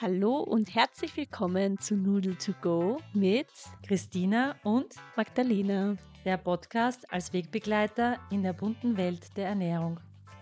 Hallo und herzlich willkommen zu Noodle to Go mit Christina und Magdalena. der Podcast als Wegbegleiter in der bunten Welt der Ernährung.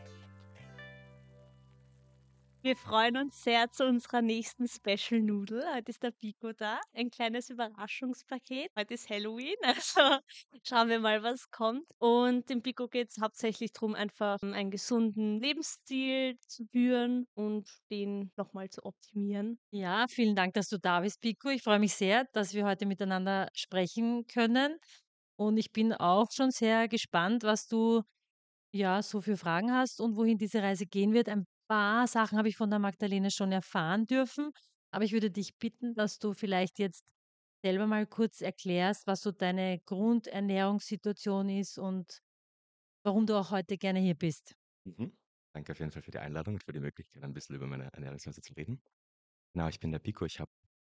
Wir freuen uns sehr zu unserer nächsten Special Noodle. Heute ist der Pico da. Ein kleines Überraschungspaket. Heute ist Halloween, also schauen wir mal, was kommt. Und dem Pico geht es hauptsächlich darum, einfach einen gesunden Lebensstil zu führen und den nochmal zu optimieren. Ja, vielen Dank, dass du da bist, Pico. Ich freue mich sehr, dass wir heute miteinander sprechen können. Und ich bin auch schon sehr gespannt, was du so für Fragen hast und wohin diese Reise gehen wird. Ein paar Sachen habe ich von der Magdalene schon erfahren dürfen, aber ich würde dich bitten, dass du vielleicht jetzt selber mal kurz erklärst, was so deine Grundernährungssituation ist und warum du auch heute gerne hier bist. Mhm. Danke auf jeden Fall für die Einladung und für die Möglichkeit, ein bisschen über meine Ernährungsweise zu reden. Genau, ich bin der Pico. Ich habe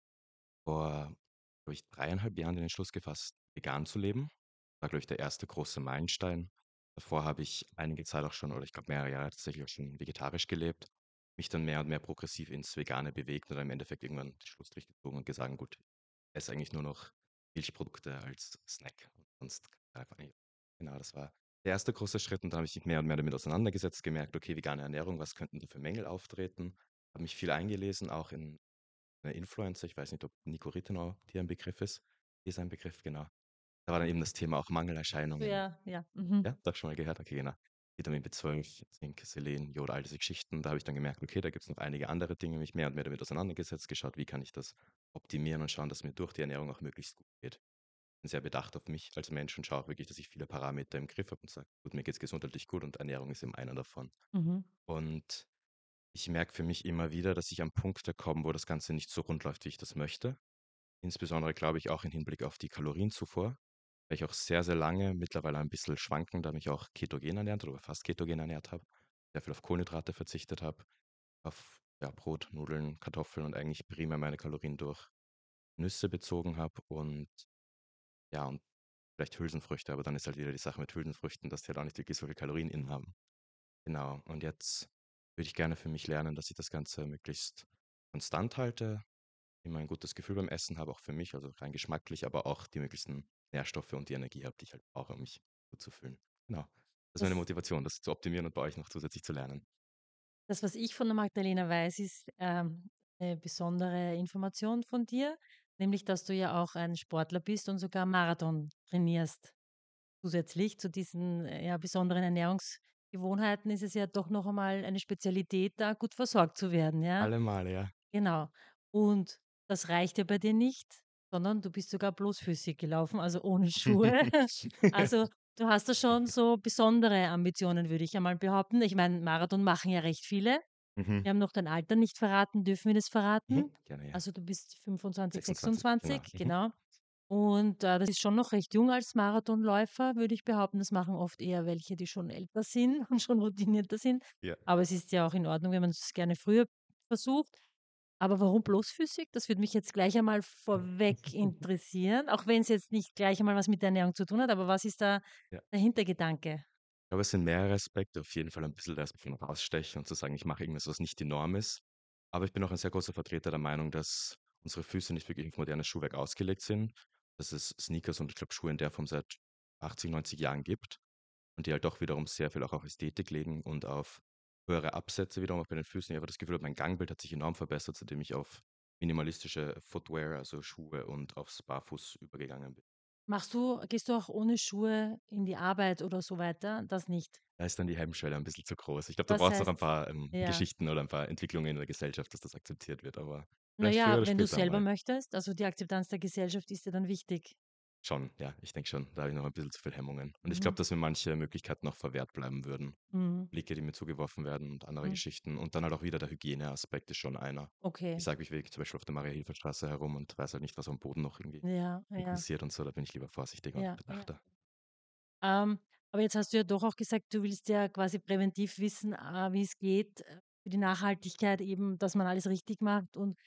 vor, glaube ich, 3,5 Jahren den Entschluss gefasst, vegan zu leben. War, glaube ich, der erste große Meilenstein. Davor habe ich einige Zeit auch schon, oder ich glaube mehrere Jahre tatsächlich auch schon vegetarisch gelebt, mich dann mehr und mehr progressiv ins Vegane bewegt und dann im Endeffekt irgendwann den Schlussstrich gezogen und gesagt, gut, ich esse eigentlich nur noch Milchprodukte als Snack und sonst einfach nicht. Genau, das war der erste große Schritt und dann habe ich mich mehr und mehr damit auseinandergesetzt, gemerkt, okay, vegane Ernährung, was könnten da für Mängel auftreten? Habe mich viel eingelesen, auch in Influencer, ich weiß nicht, ob Nico Rittenau dir ein Begriff ist. Hier ist ein Begriff, genau. Da war dann eben das Thema auch Mangelerscheinungen. Ja, ja. Mhm. Ja, doch schon mal gehört? Okay, genau. Vitamin B12, Zink, Selen, Jod, all diese Geschichten. Da habe ich dann gemerkt, okay, da gibt es noch einige andere Dinge, mich mehr und mehr damit auseinandergesetzt, geschaut, wie kann ich das optimieren und schauen, dass mir durch die Ernährung auch möglichst gut geht. Bin sehr bedacht auf mich als Mensch und schaue auch wirklich, dass ich viele Parameter im Griff habe und sage, gut, mir geht es gesundheitlich gut und Ernährung ist eben einer davon. Mhm. Und ich merke für mich immer wieder, dass ich an Punkte komme, wo das Ganze nicht so rund läuft, wie ich das möchte. Insbesondere glaube ich auch im Hinblick auf die Kalorienzufuhr, weil ich auch sehr, sehr lange, mittlerweile ein bisschen schwankend, da mich auch ketogen ernährt oder fast ketogen ernährt habe, sehr viel auf Kohlenhydrate verzichtet habe, auf Brot, Nudeln, Kartoffeln und eigentlich primär meine Kalorien durch Nüsse bezogen habe und vielleicht Hülsenfrüchte, aber dann ist halt wieder die Sache mit Hülsenfrüchten, dass die halt auch nicht wirklich so viele Kalorien innen haben. Genau, und jetzt würde ich gerne für mich lernen, dass ich das Ganze möglichst konstant halte, immer ein gutes Gefühl beim Essen habe, auch für mich, also rein geschmacklich, aber auch die möglichsten Nährstoffe und die Energie habe, die ich halt brauche, um mich gut zu fühlen. Genau. Das ist meine Das, Motivation, das zu optimieren und bei euch noch zusätzlich zu lernen. das, was ich von der Magdalena weiß, ist eine besondere Information von dir, nämlich, dass du ja auch ein Sportler bist und sogar Marathon trainierst. Zusätzlich zu diesen besonderen Ernährungsgewohnheiten ist es ja doch noch einmal eine Spezialität, da gut versorgt zu werden, ja? Alle Male, ja. Genau. Und das reicht ja bei dir nicht, sondern du bist sogar bloßfüßig gelaufen, also ohne Schuhe. Also du hast da schon Danke. so besondere Ambitionen, würde ich einmal behaupten. Ich meine, Marathon machen ja recht viele. Mhm. Wir haben noch dein Alter nicht verraten. Dürfen wir das verraten? Mhm. Gerne, ja. Also du bist 25, 26, 26, genau. Mhm. genau. Und das ist schon noch recht jung als Marathonläufer, würde ich behaupten. Das machen oft eher welche, die schon älter sind und schon routinierter sind. Ja. Aber es ist ja auch in Ordnung, wenn man es gerne früher versucht. Aber warum bloßfüßig? Das würde mich jetzt gleich einmal vorweg interessieren, auch wenn es jetzt nicht gleich einmal was mit der Ernährung zu tun hat. Aber was ist da Ja. der Hintergedanke? Ich glaube, es sind mehrere Aspekte. Auf jeden Fall ein bisschen das von rausstechen und zu sagen, ich mache irgendwas, was nicht die Norm ist. Aber ich bin auch ein sehr großer Vertreter der Meinung, dass unsere Füße nicht wirklich auf modernes Schuhwerk ausgelegt sind. Dass es Sneakers und ich glaube Schuhe in der Form seit 80, 90 Jahren gibt und die halt doch wiederum sehr viel auch auf Ästhetik legen und auf höhere Absätze wiederum auch bei den Füßen. Ich habe das Gefühl, mein Gangbild hat sich enorm verbessert, seitdem ich auf minimalistische Footwear, also Schuhe und aufs Barfuß übergegangen bin. Gehst du auch ohne Schuhe in die Arbeit oder so weiter? Das nicht. Da ist dann die Hemmschwelle ein bisschen zu groß. Ich glaube, da Das braucht's noch ein heißt, paar ja. Geschichten oder ein paar Entwicklungen in der Gesellschaft, dass das akzeptiert wird. Aber vielleicht früher Naja, oder wenn du später selber mal. möchtest, also die Akzeptanz der Gesellschaft ist ja dann wichtig. Schon, ja, ich denke schon. Da habe ich noch ein bisschen zu viel Hemmungen. Und ich Mhm. glaube, dass mir manche Möglichkeiten noch verwehrt bleiben würden. Mhm. Blicke, die mir zugeworfen werden und andere Mhm. Geschichten. Und dann halt auch wieder der Hygieneaspekt ist schon einer. Ich Okay. sage, ich gehe zum Beispiel auf der Maria-Hilfer-Straße herum und weiß halt nicht, was am Boden noch irgendwie Ja, ja, kursiert und so. Da bin ich lieber vorsichtiger und ja, ja. bedachter. Ähm, aber jetzt hast du ja doch auch gesagt, du willst ja quasi präventiv wissen, wie es geht, für die Nachhaltigkeit eben, dass man alles richtig macht. Und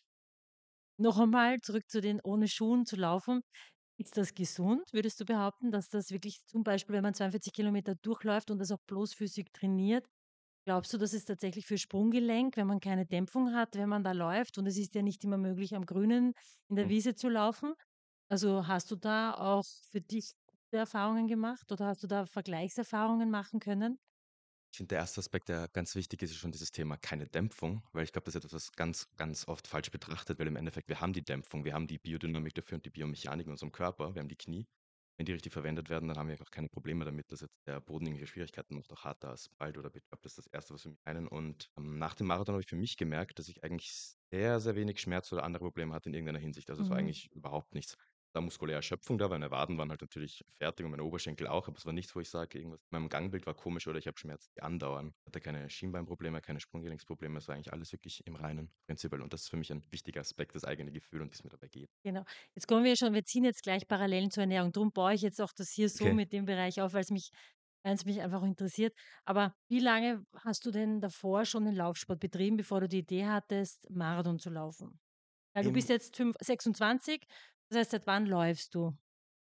noch einmal zurück zu den ohne Schuhen zu laufen. Ist das gesund? Würdest du behaupten, dass das wirklich zum Beispiel, wenn man 42 Kilometer durchläuft und das auch bloßfüßig trainiert, Glaubst du, dass es tatsächlich für Sprunggelenk, wenn man keine Dämpfung hat, wenn man da läuft und es ist ja nicht immer möglich, am Grünen in der Hm. Wiese zu laufen? Also hast du da auch für dich gute Erfahrungen gemacht oder hast du da Vergleichserfahrungen machen können? Ich finde, der erste Aspekt, der ganz wichtig ist, ist schon dieses Thema keine Dämpfung, weil ich glaube, das ist etwas, was ganz, ganz oft falsch betrachtet, weil im Endeffekt wir haben die Dämpfung, wir haben die Biodynamik dafür und die Biomechanik in unserem Körper, wir haben die Knie. Wenn die richtig verwendet werden, dann haben wir auch keine Probleme damit, dass jetzt der Boden irgendwelche Schwierigkeiten macht, auch harter Asphalt oder Beton. Das ist das Erste, was wir meinen. Und nach dem Marathon habe ich für mich gemerkt, dass ich eigentlich sehr, sehr wenig Schmerz oder andere Probleme hatte in irgendeiner Hinsicht. Also es war Mhm. eigentlich überhaupt nichts. Da muskuläre Erschöpfung da, weil meine Waden waren halt natürlich fertig und meine Oberschenkel auch, aber es war nichts, wo ich sage, irgendwas in meinem Gangbild war komisch oder ich habe Schmerzen, die andauern. Ich hatte keine Schienbeinprobleme, keine Sprunggelenksprobleme, es war eigentlich alles wirklich im Reinen prinzipiell und das ist für mich ein wichtiger Aspekt, das eigene Gefühl und wie es mir dabei geht. Genau. Jetzt kommen wir schon, wir ziehen jetzt gleich Parallelen zur Ernährung. Darum baue ich jetzt auch das hier so Okay. mit dem Bereich auf, weil es mich einfach interessiert. Aber wie lange hast du denn davor schon den Laufsport betrieben, bevor du die Idee hattest, Marathon zu laufen? Weil du bist Im, jetzt 26, das heißt, seit wann läufst du?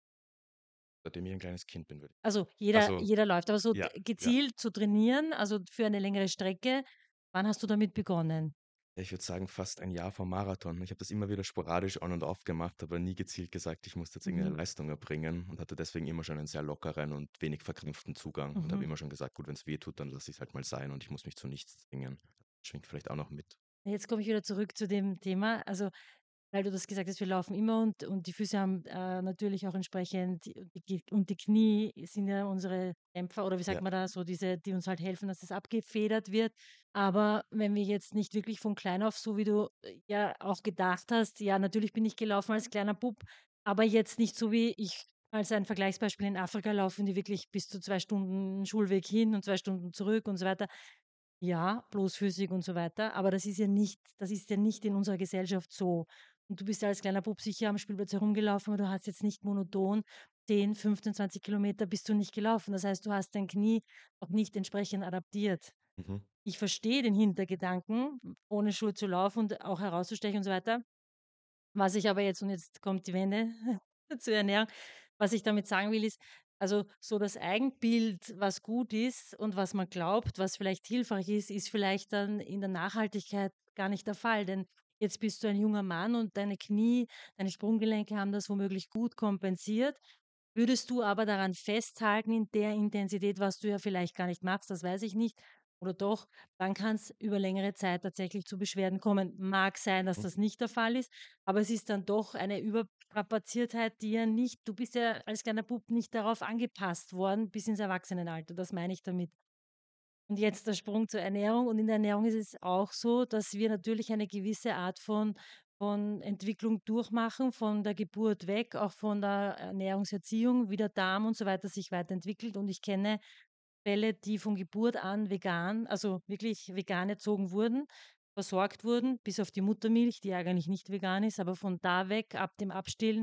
Seitdem ich ein kleines Kind bin, würde ich. Also jeder, Also, jeder läuft, aber so ja, ja. gezielt zu trainieren, also für eine längere Strecke, wann hast du damit begonnen? Ich würde sagen, fast ein Jahr vom Marathon. Ich habe das immer wieder sporadisch on und off gemacht, aber nie gezielt gesagt, ich muss jetzt irgendeine Mhm. Leistung erbringen und hatte deswegen immer schon einen sehr lockeren und wenig verkrampften Zugang und habe Mhm. immer schon gesagt, gut, wenn es weh tut, dann lasse ich es halt mal sein und ich muss mich zu nichts zwingen. Das schwingt vielleicht auch noch mit. Jetzt komme ich wieder zurück zu dem Thema. Also weil du das gesagt hast, wir laufen immer und die Füße haben natürlich auch entsprechend, und die Knie sind ja unsere Dämpfer oder wie sagt Ja. man da, so diese, die uns halt helfen, dass das abgefedert wird. Aber wenn wir jetzt nicht wirklich von klein auf, so wie du ja auch gedacht hast, ja, natürlich bin ich gelaufen als kleiner Bub, aber jetzt nicht so wie ich als ein Vergleichsbeispiel in Afrika laufen, die wirklich bis zu 2 Stunden Schulweg hin und 2 Stunden zurück und so weiter. Ja, bloßfüßig und so weiter, aber das ist ja nicht in unserer Gesellschaft so. Und du bist ja als kleiner Bub sicher am Spielplatz herumgelaufen, aber du hast jetzt nicht monoton 10, 15, 20 Kilometer bist du nicht gelaufen. Das heißt, du hast dein Knie auch nicht entsprechend adaptiert. Mhm. Ich verstehe den Hintergedanken, ohne Schuhe zu laufen und auch herauszustechen und so weiter. Was ich aber jetzt, und jetzt kommt die Wende zur Ernährung, was ich damit sagen will, ist, also so das Eigenbild, was gut ist und was man glaubt, was vielleicht hilfreich ist vielleicht dann in der Nachhaltigkeit gar nicht der Fall. Denn jetzt bist du ein junger Mann und deine Knie, deine Sprunggelenke haben das womöglich gut kompensiert. Würdest du aber daran festhalten in der Intensität, was du ja vielleicht gar nicht machst, das weiß ich nicht, oder doch, dann kann es über längere Zeit tatsächlich zu Beschwerden kommen. Mag sein, dass Mhm. das nicht der Fall ist, aber es ist dann doch eine Überstrapaziertheit, die ja nicht, du bist ja als kleiner Bub nicht darauf angepasst worden bis ins Erwachsenenalter. Das meine ich damit. Und jetzt der Sprung zur Ernährung. Und in der Ernährung ist es auch so, dass wir natürlich eine gewisse Art von Entwicklung durchmachen, von der Geburt weg, auch von der Ernährungserziehung, wie der Darm und so weiter sich weiterentwickelt. Und ich kenne Fälle, die von Geburt an vegan, also wirklich vegan erzogen wurden, versorgt wurden, bis auf die Muttermilch, die eigentlich nicht vegan ist, aber von da weg, ab dem Abstillen.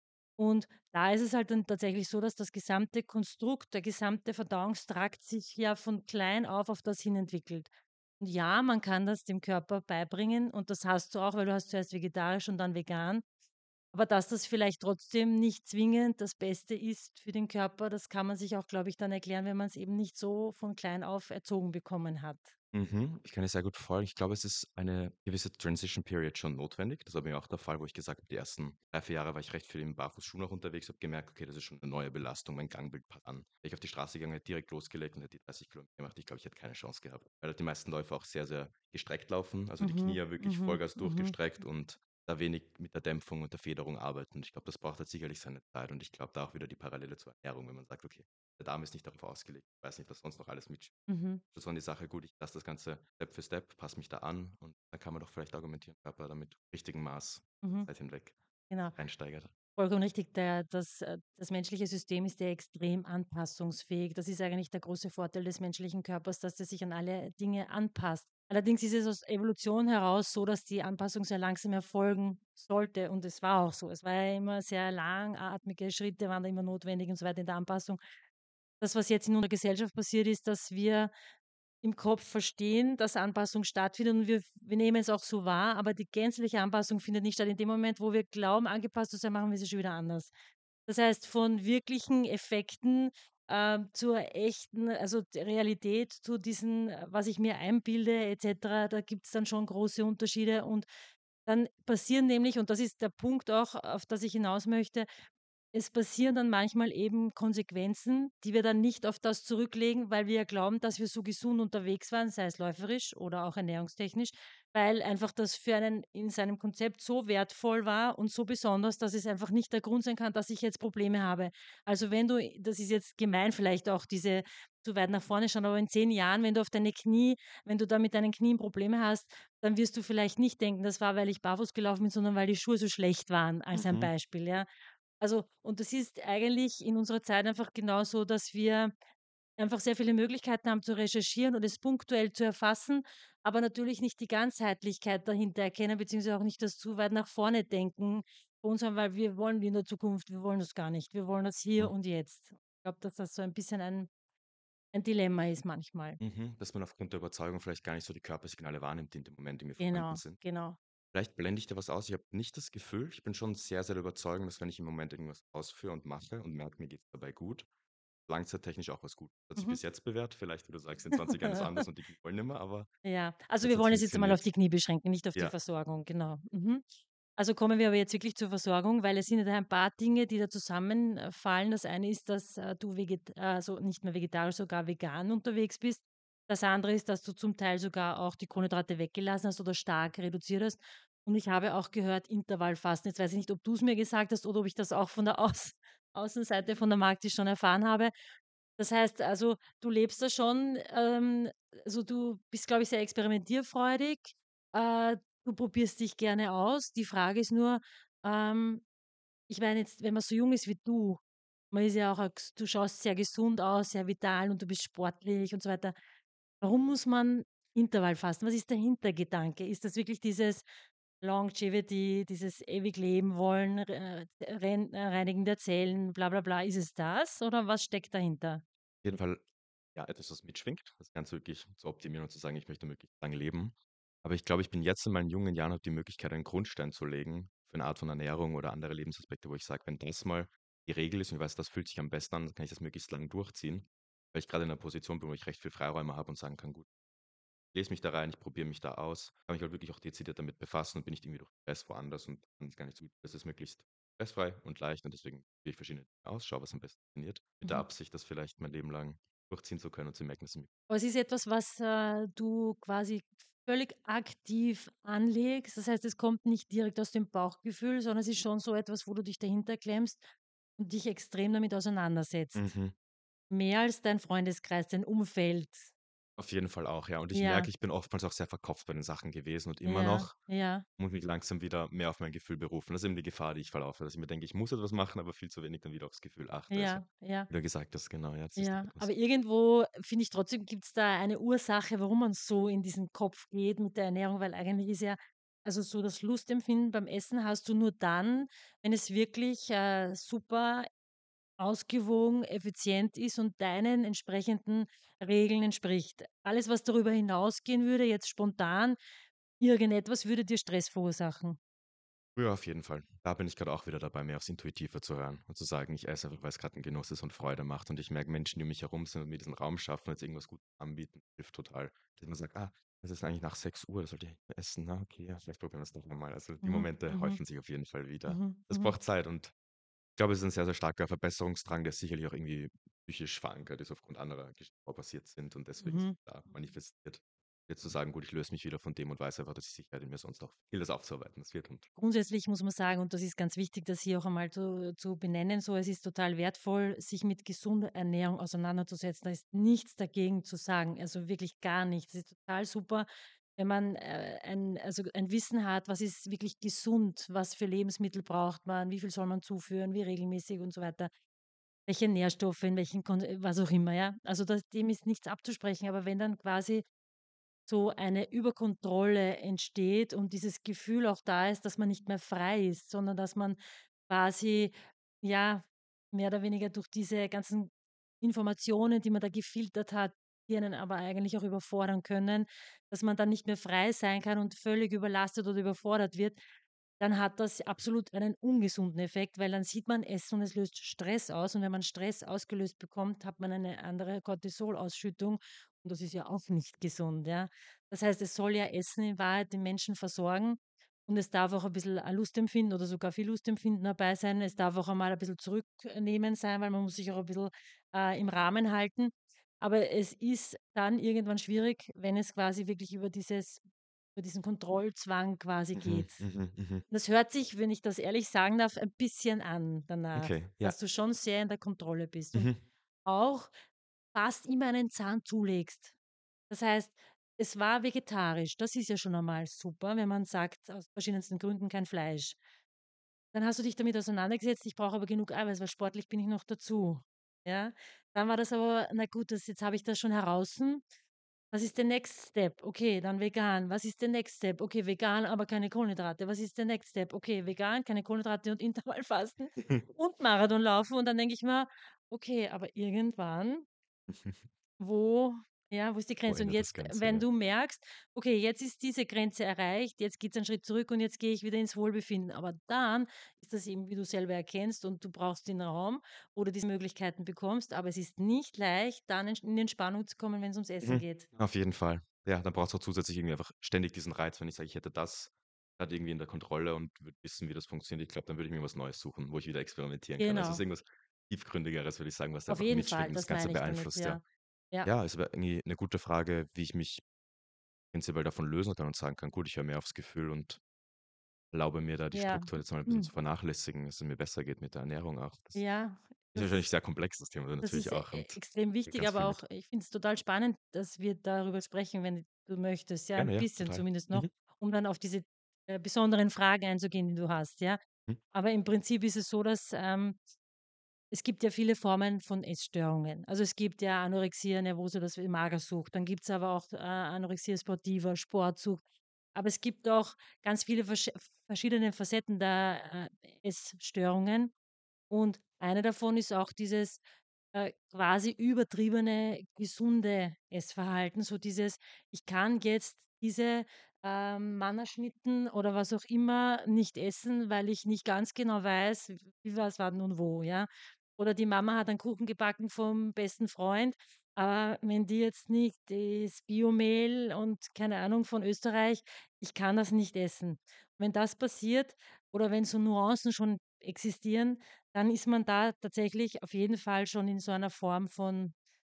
Und da ist es halt dann tatsächlich so, dass das gesamte Konstrukt, der gesamte Verdauungstrakt sich ja von klein auf das hin entwickelt. Und ja, man kann das dem Körper beibringen und das hast du auch, weil du hast zuerst vegetarisch und dann vegan. Aber dass das vielleicht trotzdem nicht zwingend das Beste ist für den Körper, das kann man sich auch, glaube ich, dann erklären, wenn man es eben nicht so von klein auf erzogen bekommen hat. Mhm. Ich kann dir sehr gut folgen. Ich glaube, es ist eine gewisse Transition Period schon notwendig. Das war mir auch der Fall, wo ich gesagt habe, die ersten 3, 4 Jahre war ich recht viel im Barfußschuh noch unterwegs, habe gemerkt, okay, das ist schon eine neue Belastung, mein Gangbild passt an. Wäre ich auf die Straße gegangen, hätte direkt losgelegt und hätte die 30 Kilometer gemacht. Ich glaube, ich hätte keine Chance gehabt. Weil halt die meisten Läufer auch sehr, sehr gestreckt laufen, also die Knie Mhm, ja wirklich mhm, Vollgas mhm, durchgestreckt und da wenig mit der Dämpfung und der Federung arbeiten. Und ich glaube, das braucht halt sicherlich seine Zeit. Und ich glaube, da auch wieder die Parallele zur Ernährung, wenn man sagt, okay, der Darm ist nicht darauf ausgelegt. Ich weiß nicht, was sonst noch alles mit mhm, das war die Sache, gut, ich lasse das Ganze Step für Step, passe mich da an und dann kann man doch vielleicht argumentieren, Körper damit richtigen Maß mhm. Zeit hinweg Genau. reinsteigert. Vollkommen richtig. Das menschliche System ist ja extrem anpassungsfähig. Das ist eigentlich der große Vorteil des menschlichen Körpers, dass er sich an alle Dinge anpasst. Allerdings ist es aus Evolution heraus so, dass die Anpassung sehr langsam erfolgen sollte. Und es war auch so. Es war ja immer sehr langatmige Schritte, waren da immer notwendig und so weiter in der Anpassung. Das, was jetzt in unserer Gesellschaft passiert ist, dass wir im Kopf verstehen, dass Anpassung stattfindet und wir nehmen es auch so wahr, aber die gänzliche Anpassung findet nicht statt. In dem Moment, wo wir glauben, angepasst zu sein, machen wir sie schon wieder anders. Das heißt, von wirklichen Effekten zur echten, also der Realität, zu diesen, was ich mir einbilde etc., da gibt es dann schon große Unterschiede und dann passieren nämlich, und das ist der Punkt auch, auf das ich hinaus möchte, es passieren dann manchmal eben Konsequenzen, die wir dann nicht auf das zurücklegen, weil wir ja glauben, dass wir so gesund unterwegs waren, sei es läuferisch oder auch ernährungstechnisch, weil einfach das für einen in seinem Konzept so wertvoll war und so besonders, dass es einfach nicht der Grund sein kann, dass ich jetzt Probleme habe. Also wenn du, das ist jetzt gemein vielleicht auch diese zu weit nach vorne schauen, aber in 10 Jahren, wenn du auf deine Knie, wenn du da mit deinen Knien Probleme hast, dann wirst du vielleicht nicht denken, das war, weil ich barfuß gelaufen bin, sondern weil die Schuhe so schlecht waren, als ein Mhm. Beispiel, ja. Also, und das ist eigentlich in unserer Zeit einfach genauso, dass wir einfach sehr viele Möglichkeiten haben zu recherchieren und es punktuell zu erfassen, aber natürlich nicht die Ganzheitlichkeit dahinter erkennen, beziehungsweise auch nicht das zu weit nach vorne denken bei uns haben, weil wir wollen in der Zukunft, wir wollen das gar nicht. Wir wollen das hier und jetzt. Ich glaube, dass das so ein bisschen ein Dilemma ist manchmal. Dass man aufgrund der Überzeugung vielleicht gar nicht so die Körpersignale wahrnimmt, die in dem Moment irgendwie vorhanden Genau, sind. genau. Vielleicht blende ich dir was aus. Ich habe nicht das Gefühl, ich bin schon sehr, sehr der Überzeugung, dass wenn ich im Moment irgendwas ausführe und mache und merke, mir geht es dabei gut, langzeittechnisch auch was gut. Hat sich Mhm. bis jetzt bewährt. Vielleicht, wie du sagst, in 20 Jahren ist anders und die Knie wollen nimmer, aber Ja, also jetzt wir hat es wollen es jetzt einmal auf funktioniert. die Knie beschränken, nicht auf die Ja, Versorgung, genau. Mhm. Also kommen wir aber jetzt wirklich zur Versorgung, weil es sind ja da ein paar Dinge, die da zusammenfallen. Das eine ist, dass du also nicht mehr vegetarisch, sogar vegan unterwegs bist. Das andere ist, dass du zum Teil sogar auch die Kohlenhydrate weggelassen hast oder stark reduziert hast. Und ich habe auch gehört, Intervallfasten. Jetzt weiß ich nicht, ob du es mir gesagt hast oder ob ich das auch von der Außenseite von der Marktis schon erfahren habe. Das heißt also, du lebst da schon, also du bist, glaube ich, sehr experimentierfreudig. Äh, Du probierst dich gerne aus. Die Frage ist nur, ähm, ich meine jetzt, wenn man so jung ist wie du, man ist ja auch, du schaust sehr gesund aus, sehr vital und du bist sportlich und so weiter. Warum muss man Intervall fasten? Was ist der Hintergedanke? Ist das wirklich dieses Longevity, dieses ewig leben wollen, Reinigen der Zellen, bla bla bla? Ist es das oder was steckt dahinter? auf jeden Fall, ja, etwas, was mitschwingt, das Ganze wirklich zu optimieren und zu sagen, ich möchte möglichst lange leben. Aber ich glaube, ich bin jetzt in meinen jungen Jahren, habe die Möglichkeit, einen Grundstein zu legen für eine Art von Ernährung oder andere Lebensaspekte, wo ich sage, wenn das mal die Regel ist und ich weiß, das fühlt sich am besten an, dann kann ich das möglichst lang durchziehen, weil ich gerade in einer Position bin, wo ich recht viel Freiräume habe und sagen kann, gut, ich lese mich da rein, ich probiere mich da aus, kann mich halt wirklich auch dezidiert damit befassen und bin nicht irgendwie durch Stress woanders und kann es gar nicht so gut. Das ist möglichst stressfrei und leicht und deswegen probiere ich verschiedene Dinge aus, schaue, was am besten funktioniert, mit der Mhm. Absicht, das vielleicht mein Leben lang durchziehen zu können und zu merken, dass es mir Aber es ist etwas, was du quasi völlig aktiv anlegst. Das heißt, es kommt nicht direkt aus dem Bauchgefühl, sondern es ist schon so etwas, wo du dich dahinter klemmst und dich extrem damit auseinandersetzt. Mhm. Mehr als dein Freundeskreis, dein Umfeld. Auf jeden Fall auch, ja. Und ich Ja, merke, ich bin oftmals auch sehr verkopft bei den Sachen gewesen und immer ja, noch ja, muss mich langsam wieder mehr auf mein Gefühl berufen. Das ist eben die Gefahr, die ich verlaufe, dass ich mir denke, ich muss etwas machen, aber viel zu wenig dann wieder aufs Gefühl achte. Also, ja, ja. wie du gesagt hast, genau, ja, das ist doch Ja, etwas. aber irgendwo finde ich trotzdem gibt es da eine Ursache, warum man so in diesen Kopf geht mit der Ernährung, weil eigentlich ist ja, also so das Lustempfinden beim Essen hast du nur dann, wenn es wirklich super ausgewogen, effizient ist und deinen entsprechenden Regeln entspricht. Alles, was darüber hinausgehen würde, jetzt spontan, irgendetwas würde dir Stress verursachen. Ja, auf jeden Fall. Da bin ich gerade auch wieder dabei, mehr aufs Intuitive zu hören und zu sagen, ich esse einfach, weil es gerade ein Genuss ist und Freude macht. Und ich merke, Menschen, die um mich herum sind und mir diesen Raum schaffen, jetzt irgendwas Gutes anbieten, hilft total. Dass man sagt, es ist eigentlich nach 6 Uhr, das sollte ich nicht mehr essen. Na, okay, ja, vielleicht probieren wir es doch nochmal. Also die Mhm, Momente mhm, häufen sich auf jeden Fall wieder. mhm, Das mhm, braucht Zeit und ich glaube, es ist ein sehr, sehr starker Verbesserungsdrang, der sicherlich auch irgendwie psychisch verankert ist, aufgrund anderer Geschichten, die passiert sind und deswegen sich mhm. da manifestiert. Jetzt zu sagen, gut, ich löse mich wieder von dem und weiß einfach, dass die Sicherheit in mir sonst noch vieles aufzuarbeiten das wird. Und Grundsätzlich muss man sagen, und das ist ganz wichtig, das hier auch einmal zu benennen, so es ist total wertvoll, sich mit gesunder Ernährung auseinanderzusetzen. Da ist nichts dagegen zu sagen, also wirklich gar nichts. Es ist total super, wenn man also ein Wissen hat, was ist wirklich gesund, was für Lebensmittel braucht man, wie viel soll man zuführen, wie regelmäßig und so weiter, welche Nährstoffe, in welchen, was auch immer, ja. Also dem ist nichts abzusprechen, aber wenn dann quasi so eine Überkontrolle entsteht und dieses Gefühl auch da ist, dass man nicht mehr frei ist, sondern dass man quasi, ja, mehr oder weniger durch diese ganzen Informationen, die man da gefiltert hat, die einen aber eigentlich auch überfordern können, dass man dann nicht mehr frei sein kann und völlig überlastet oder überfordert wird. dann hat das absolut einen ungesunden Effekt, weil dann sieht man Essen und es löst Stress aus. Und wenn man Stress ausgelöst bekommt, hat man eine andere Cortisolausschüttung und das ist ja auch nicht gesund, ja. Das heißt, es soll ja Essen in Wahrheit den Menschen versorgen und es darf auch ein bisschen ein Lustempfinden oder sogar viel Lustempfinden dabei sein. Es darf auch einmal ein bisschen zurücknehmen sein, weil man muss sich auch ein bisschen im Rahmen halten. Aber es ist dann irgendwann schwierig, wenn es quasi wirklich über diesen Kontrollzwang quasi Mhm, geht. mhm, mhm. Das hört sich, wenn ich das ehrlich sagen darf, ein bisschen an danach, Okay, ja. dass du schon sehr in der Kontrolle bist und Mhm. auch fast immer einen Zahn zulegst. Das heißt, es war vegetarisch. Das ist ja schon einmal super, wenn man sagt, aus verschiedensten Gründen kein Fleisch. Dann hast du dich damit auseinandergesetzt, ich brauche aber genug Eiweiß, weil sportlich bin ich noch dazu. Ja, dann war das aber, na gut, jetzt habe ich das schon heraus. Was ist der Next Step? Okay, dann vegan. Was ist der Next Step? Okay, vegan, aber keine Kohlenhydrate. Was ist der Next Step? Okay, vegan, keine Kohlenhydrate und Intervallfasten und Marathon laufen. Und dann denke ich mir, okay, aber irgendwann, wo, ja, wo ist die Wo Grenze? Und endet das jetzt, Ganze, wenn ja. du merkst, okay, jetzt ist diese Grenze erreicht, jetzt geht es einen Schritt zurück und jetzt gehe ich wieder ins Wohlbefinden. Aber dann ist das eben, wie du selber erkennst und du brauchst den Raum, wo du diese Möglichkeiten bekommst. Aber es ist nicht leicht, dann in Entspannung zu kommen, wenn es ums Essen Mhm. geht. Auf jeden Fall. Ja, dann braucht's auch zusätzlich irgendwie einfach ständig diesen Reiz, wenn ich sage, ich hätte das grad irgendwie in der Kontrolle und würde wissen, wie das funktioniert. Ich glaube, dann würde ich mir was Neues suchen, wo ich wieder experimentieren kann. Also, es ist Genau, irgendwas Tiefgründigeres, würde ich sagen, was da auf einfach jeden mitschwingt Fall, und das das Ganze meine ich damit, beeinflusst, ja. ja. Ja, Ja, es wäre irgendwie 'ne gute Frage, wie ich mich prinzipiell davon lösen kann und sagen kann: „Gut, ich höre mehr aufs Gefühl und erlaube mir da die ja, Struktur jetzt mal 'n bisschen hm, zu vernachlässigen, dass es mir besser geht mit der Ernährung auch.“ Das ja, ist wahrscheinlich das, sehr komplex, das Thema das natürlich ist auch und extrem bringt wichtig, ganz aber viel auch, mit. ich finde es total spannend, dass wir darüber sprechen, wenn du möchtest, ja, ein Gerne, ja, bisschen total. zumindest noch, Mhm. um dann auf diese besonderen Fragen einzugehen, die du hast, ja. Mhm. Aber im Prinzip ist es so, dass es gibt ja viele Formen von Essstörungen. Also es gibt ja Anorexia nervosa, das ist Magersucht. Dann gibt es aber auch Anorexia sportiva, Sportsucht. Aber es gibt auch ganz viele verschiedene Facetten der Essstörungen. Und eine davon ist auch dieses quasi übertriebene, gesunde Essverhalten. So dieses, ich kann jetzt diese Mannerschnitten oder was auch immer nicht essen, weil ich nicht ganz genau weiß, wie was war nun wo, ja. Oder die Mama hat einen Kuchen gebacken vom besten Freund, aber wenn die jetzt nicht das Biomehl und keine Ahnung von Österreich, ich kann das nicht essen. Wenn das passiert oder wenn so Nuancen schon existieren, dann ist man da tatsächlich auf jeden Fall schon in so einer Form von,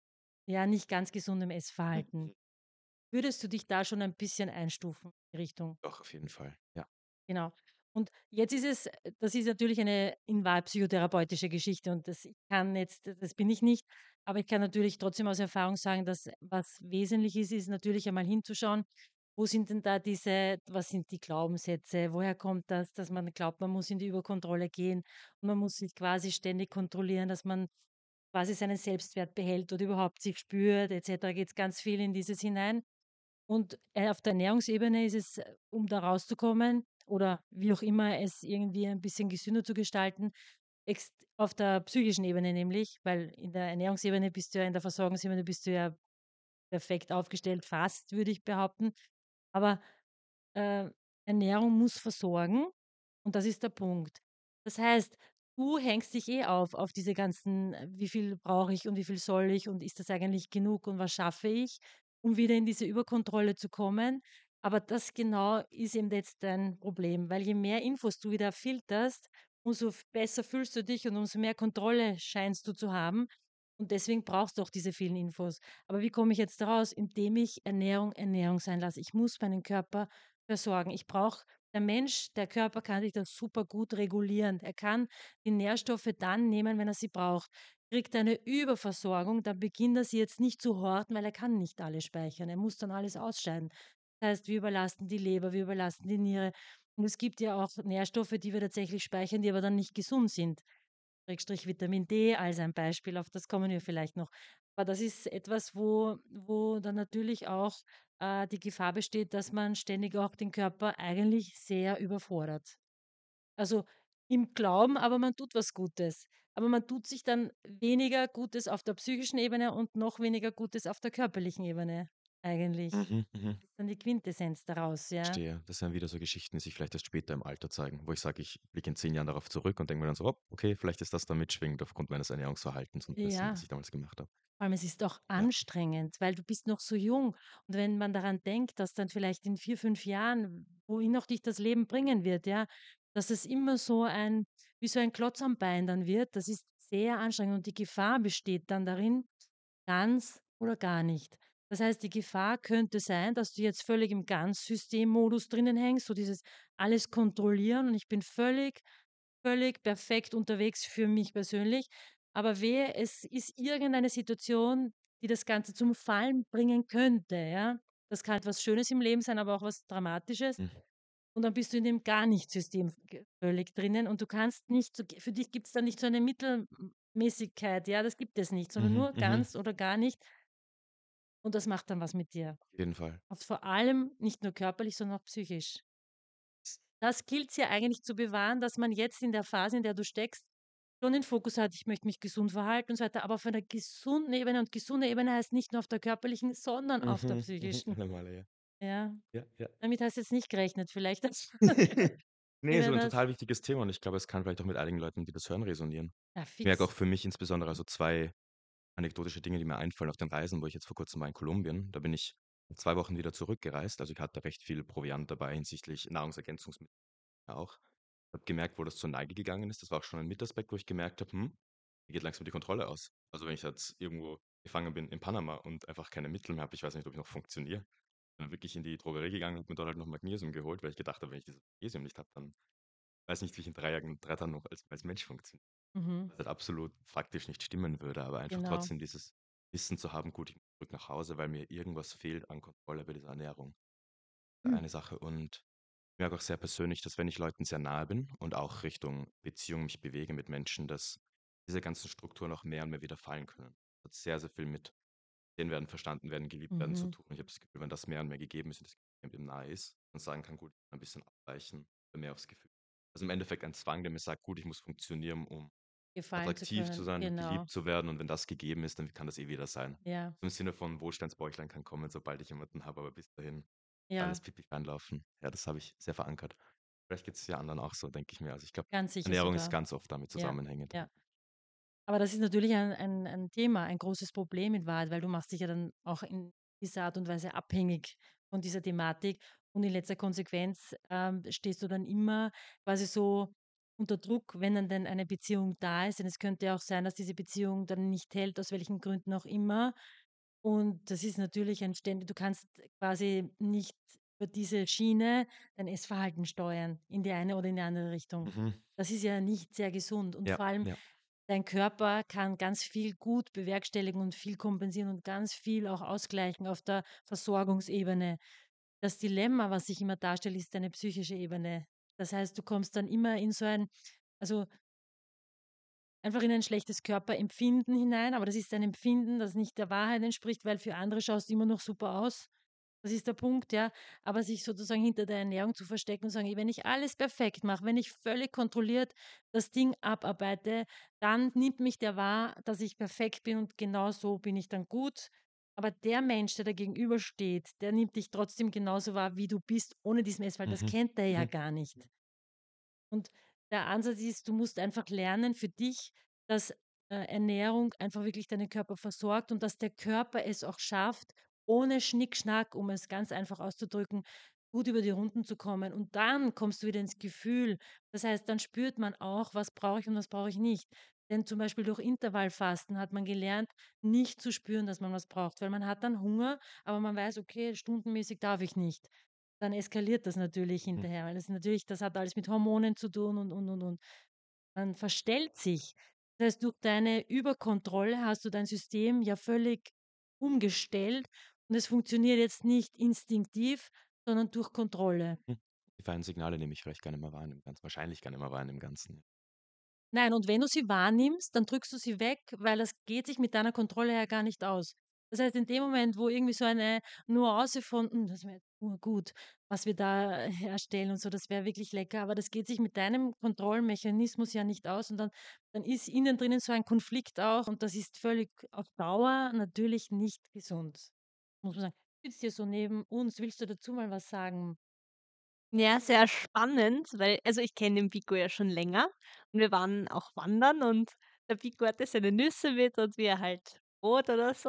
ja, nicht ganz gesundem Essverhalten. Mhm. Würdest du dich da schon ein bisschen einstufen in die Richtung? Doch, auf jeden Fall, ja. Genau. Und jetzt ist es, das ist natürlich eine in Wahrheit psychotherapeutische Geschichte und das ich kann jetzt, das bin ich nicht, aber ich kann natürlich trotzdem aus Erfahrung sagen, dass was wesentlich ist, ist natürlich einmal hinzuschauen, wo sind denn da diese, was sind die Glaubenssätze, woher kommt das, dass man glaubt, man muss in die Überkontrolle gehen und man muss sich quasi ständig kontrollieren, dass man quasi seinen Selbstwert behält oder überhaupt sich spürt, etc. Geht es ganz viel in dieses hinein. Und auf der Ernährungsebene ist es, um da rauszukommen oder wie auch immer es irgendwie ein bisschen gesünder zu gestalten, auf der psychischen Ebene nämlich, weil in der Ernährungsebene bist du ja, in der Versorgungsebene bist du ja perfekt aufgestellt, fast, würde ich behaupten. Aber äh, Ernährung muss versorgen und das ist der Punkt. Das heißt, du hängst dich auf diese ganzen, wie viel brauche ich und wie viel soll ich und ist das eigentlich genug und was schaffe ich, um wieder in diese Überkontrolle zu kommen. Aber das genau ist eben jetzt dein Problem, weil je mehr Infos du wieder filterst, umso besser fühlst du dich und umso mehr Kontrolle scheinst du zu haben. Und deswegen brauchst du auch diese vielen Infos. Aber wie komme ich jetzt daraus? Indem ich Ernährung Ernährung sein lasse. Ich muss meinen Körper versorgen. Der Mensch, der Körper kann sich das super gut regulieren. Er kann die Nährstoffe dann nehmen, wenn er sie braucht. Kriegt er eine Überversorgung, dann beginnt er sie jetzt nicht zu horten, weil er kann nicht alles speichern. Er muss dann alles ausscheiden. Das heißt, wir überlasten die Leber, wir überlasten die Niere. Und es gibt ja auch Nährstoffe, die wir tatsächlich speichern, die aber dann nicht gesund sind. Schrägstrich Vitamin D als ein Beispiel, auf das kommen wir vielleicht noch. Aber das ist etwas, wo dann natürlich auch die Gefahr besteht, dass man ständig auch den Körper eigentlich sehr überfordert. Also im Glauben, aber man tut was Gutes. Aber man tut sich dann weniger Gutes auf der psychischen Ebene und noch weniger Gutes auf der körperlichen Ebene. eigentlich. Mhm, mhm. Das ist dann die Quintessenz daraus, ja. Verstehe. Das sind wieder so Geschichten, die sich vielleicht erst später im Alter zeigen, wo ich sage, ich blicke in 10 Jahren darauf zurück und denke mir dann so: „Oh, okay, vielleicht ist das da mitschwingend aufgrund meines Ernährungsverhaltens und dessen, was Ja, ich damals gemacht habe.“ vor allem es ist auch Ja. anstrengend, weil du bist noch so jung. Und wenn man daran denkt, dass dann vielleicht in 4, 5 Jahren, wohin auch dich das Leben bringen wird, ja, dass es immer so ein wie so ein Klotz am Bein dann wird, das ist sehr anstrengend und die Gefahr besteht dann darin, ganz oder gar nicht. Das heißt, die Gefahr könnte sein, dass du jetzt völlig im Ganzsystemmodus drinnen hängst, so dieses alles kontrollieren und ich bin völlig perfekt unterwegs für mich persönlich. Aber wehe, es ist irgendeine Situation, die das Ganze zum Fallen bringen könnte, ja. Das kann etwas Schönes im Leben sein, aber auch was Dramatisches. Mhm. Und dann bist du in dem Gar-nicht-System völlig drinnen und du kannst nicht, für dich gibt es da nicht so eine Mittelmäßigkeit, ja, das gibt es nicht, sondern Mhm, nur mhm. ganz oder gar nicht. Und das macht dann was mit dir. Auf jeden Fall. Und vor allem nicht nur körperlich, sondern auch psychisch. Das gilt es ja eigentlich zu bewahren, dass man jetzt in der Phase, in der du steckst, schon den Fokus hat, ich möchte mich gesund verhalten und so weiter, aber auf einer gesunden Ebene und gesunde Ebene heißt nicht nur auf der körperlichen, sondern auf der Mhm, mhm. psychischen. Alle Male, ja. Ja, Ja, ja. damit hast du jetzt nicht gerechnet, vielleicht. Ne, ist Wäre aber 'n das, total wichtiges Thema und ich glaube, es kann vielleicht auch mit einigen Leuten, die das hören, resonieren. ja, Ich merke auch fix. für mich insbesondere also 2 anekdotische Dinge, die mir einfallen auf den Reisen, wo ich jetzt vor Kurzem war in Kolumbien. Da bin ich 2 Wochen wieder zurückgereist. Also, ich hatte recht viel Proviant dabei hinsichtlich Nahrungsergänzungsmittel auch. Habe gemerkt, wo das zur Neige gegangen ist. Das war auch schon ein Mitaspekt, wo ich gemerkt habe: mir geht langsam die Kontrolle aus. Also, wenn ich jetzt irgendwo gefangen bin in Panama und einfach keine Mittel mehr habe, ich weiß nicht, ob ich noch funktioniere. Bin dann wirklich in die Drogerie gegangen und mir dort halt noch Magnesium geholt, weil ich gedacht habe, wenn ich dieses Magnesium nicht habe, dann weiß nicht, wie ich in 3 Jahren noch als Mensch funktioniere. Mhm, Was halt absolut faktisch nicht stimmen würde, aber einfach genau. trotzdem dieses Wissen zu haben: „Gut, ich muss zurück nach Hause, weil mir irgendwas fehlt an Kontrolle bei dieser Ernährung.“ Hm. Eine Sache und ich merke auch sehr persönlich, dass wenn ich Leuten sehr nahe bin und auch Richtung Beziehung mich bewege mit Menschen, dass diese ganzen Strukturen auch mehr und mehr wieder fallen können. Das hat sehr, sehr viel mit sehen werden, verstanden werden, geliebt werden zu Mhm. tun. Ich habe das Gefühl, wenn das mehr und mehr gegeben ist und das jemandem nahe ist und sagen kann: „Gut, ich kann ein bisschen abweichen“, mehr aufs Gefühl. Also, im Endeffekt ein Zwang, der mir sagt: „Gut, ich muss funktionieren, um Gefallen zu attraktiv zu können, sein und genau. geliebt zu werden und wenn das gegeben ist, dann kann das eh wieder sein.“ Ja, So im Sinne von Wohlstandsbäuchlein kann kommen, sobald ich jemanden habe, aber bis dahin alles ja, pipi fein laufen. Ja, das habe ich sehr verankert. Vielleicht geht es ja anderen auch so, denke ich mir. Also, ich glaube, ganz sicher Ernährung ist sogar. ganz oft damit Ja, zusammenhängend. ja. Aber das ist natürlich ein Thema, ein großes Problem in Wahrheit, weil du machst dich ja dann auch in dieser Art und Weise abhängig von dieser Thematik und in letzter Konsequenz stehst du dann immer quasi so unter Druck, wenn dann denn eine Beziehung da ist. Denn es könnte ja auch sein, dass diese Beziehung dann nicht hält, aus welchen Gründen auch immer. Und das ist natürlich ein ständig, du kannst quasi nicht über diese Schiene dein Essverhalten steuern, in die eine oder in die andere Richtung. Mhm. Das ist ja nicht sehr gesund. Und Ja, vor allem, ja. dein Körper kann ganz viel gut bewerkstelligen und viel kompensieren und ganz viel auch ausgleichen auf der Versorgungsebene. Das Dilemma, was sich immer darstellt, ist eine psychische Ebene. Das heißt, du kommst dann immer in so ein, also einfach in ein schlechtes Körperempfinden hinein, aber das ist ein Empfinden, das nicht der Wahrheit entspricht, weil für andere schaust du immer noch super aus. Das ist der Punkt, ja. Aber sich sozusagen hinter der Ernährung zu verstecken und sagen, wenn ich alles perfekt mache, wenn ich völlig kontrolliert das Ding abarbeite, dann nimmt mich der wahr, dass ich perfekt bin und genau so bin ich dann gut. Aber der Mensch, der da gegenüber steht, der nimmt dich trotzdem genauso wahr, wie du bist, ohne diesen Essfall. Das Mhm. kennt er ja Mhm. gar nicht. Und der Ansatz ist, du musst einfach lernen für dich, dass Ernährung einfach wirklich deinen Körper versorgt und dass der Körper es auch schafft, ohne Schnickschnack, um es ganz einfach auszudrücken, gut über die Runden zu kommen. Und dann kommst du wieder ins Gefühl. Das heißt, dann spürt man auch, was brauche ich und was brauche ich nicht. Denn zum Beispiel durch Intervallfasten hat man gelernt, nicht zu spüren, dass man was braucht, weil man hat dann Hunger, aber man weiß, okay, stundenmäßig darf ich nicht, dann eskaliert das natürlich Mhm. hinterher, weil das natürlich, das hat alles mit Hormonen zu tun und. Man verstellt sich. Das heißt, durch deine Überkontrolle hast du dein System ja völlig umgestellt und es funktioniert jetzt nicht instinktiv, sondern durch Kontrolle. Hm. Die feinen Signale nehme ich vielleicht gar nicht mehr wahr in dem Ganzen wahrscheinlich gar nicht mehr wahr in dem Ganzen. Nein, und wenn du sie wahrnimmst, dann drückst du sie weg, weil das geht sich mit deiner Kontrolle ja gar nicht aus. Das heißt, in dem Moment, wo irgendwie so eine Nuance von, das wäre gut, was wir da herstellen und so, das wäre wirklich lecker, aber das geht sich mit deinem Kontrollmechanismus ja nicht aus und dann ist innen drinnen so ein Konflikt auch und das ist völlig auf Dauer natürlich nicht gesund, muss man sagen. sitzt hier so neben uns. Willst du dazu mal was sagen? Ja, sehr spannend, weil also ich kenne den Pico ja schon länger und wir waren auch wandern und der Pico hatte seine Nüsse mit und wir halt Brot oder so.